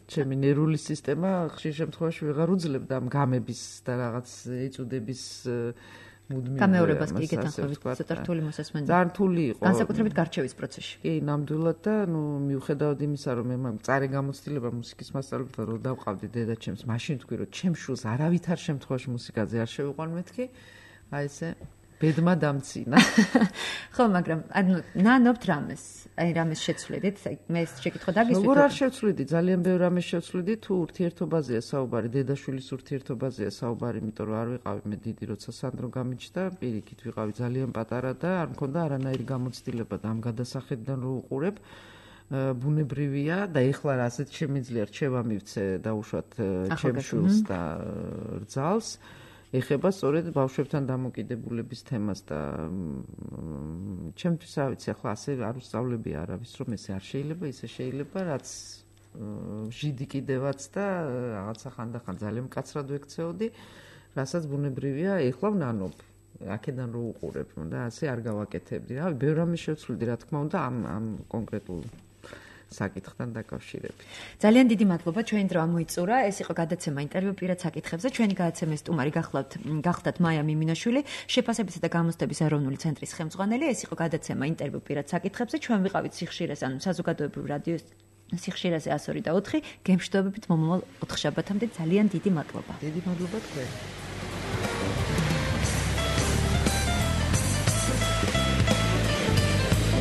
ჩემი ნერვული სისტემა ხშირ შემთხვევაში ვეღარ უძლებდა ამ გამების და რაღაც ეწოდების მუდმივ გამეორებას კი გეთანხმებით ცოტა რთული მოსასმენია. ძალიან რთული იყო. განსაკუთრებით გარჩევის პროცესში. კი, ნამდვილად და ნუ მიუხედავად იმისა, რომ მე მწარე გამოცდილება მუსიკის მასწავლებლად რომ დავყავდი დედაჩემს, მაშინ თქვი რომ ჩემ შულს არავითარ შემთხვევაში მუსიკაზე არ შევიყვან მეთქი. აი ესე ბედმა დამცინა. ხო, მაგრამ ანუ ნანობთ რამეს, აი რამეს შეცვლიდით, მე ეს შეკითხვა დაგისვით. როგორ არ შევცვლიდი, ძალიან ბევრ რამეს შევცვლიდი, თუ ურთიერთობაზეა საუბარი, დედაშვილის ურთიერთობაზეა საუბარი, იმიტომ რომ არ ვიყავი მე დიდი, როცა სანდრო გამიჩნდა, პირიქით ვიყავი ძალიან პატარა და არ მქონდა არანაირი გამოცდილება და ამ გადასახედიდან რო უყურებ, ბუნებრივია და ეხლა რასაც შემიძლია რჩევა მივცე დაუშვათ ჩემ შვილს და რძალს. ეხება სწორედ ბავშვებთან დამოკიდებულების თემას და ჩემთვის რა ვიცი ახლა ასე არ ვსწავლებია არავის რომ ესე არ შეიძლება ისე შეიძლება რაც ჟიდი კიდევაც და რაღაცა ხანდახან ძალიან მკაცრად ვექცეოდი რასაც ბუნებრივია ეხლა ვნანობ აქედან რო უყურებ და ასე არ გავაკეთებდი რა ბევრ რამეს შევცვლიდი რა თქმა უნდა ამ ამ კონკრეტულ საკითხთან დაკავშირებით. ძალიან დიდი მადლობა ჩვენი დრო ამოიწურა. ეს იყო გადაცემა ინტერვიუ პირად საკითხებზე. ჩვენი გადაცემის სტუმარი გახლავთ გახდათ მაია მიმინაშვილი, შეფასებისა და გამოცდების ეროვნული ცენტრის ხელმძღვანელი. ეს იყო გადაცემა ინტერვიუ პირად საკითხებზე. ჩვენ ვიყავით სიხშირეს, ანუ საზოგადოებრივ რადიოს სიხშირეზე εκατო ორი და ოთხი. გემშვიდობებით მომავალ ოთხშაბათამდე ძალიან დიდი მადლობა. დიდი მადლობა თქვენ.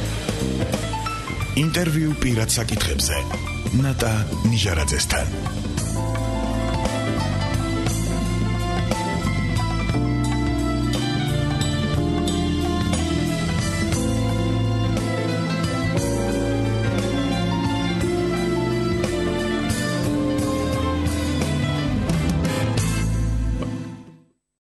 ინტერვიუ პირად საკითხებზე ნატა ნიჟარაძესთან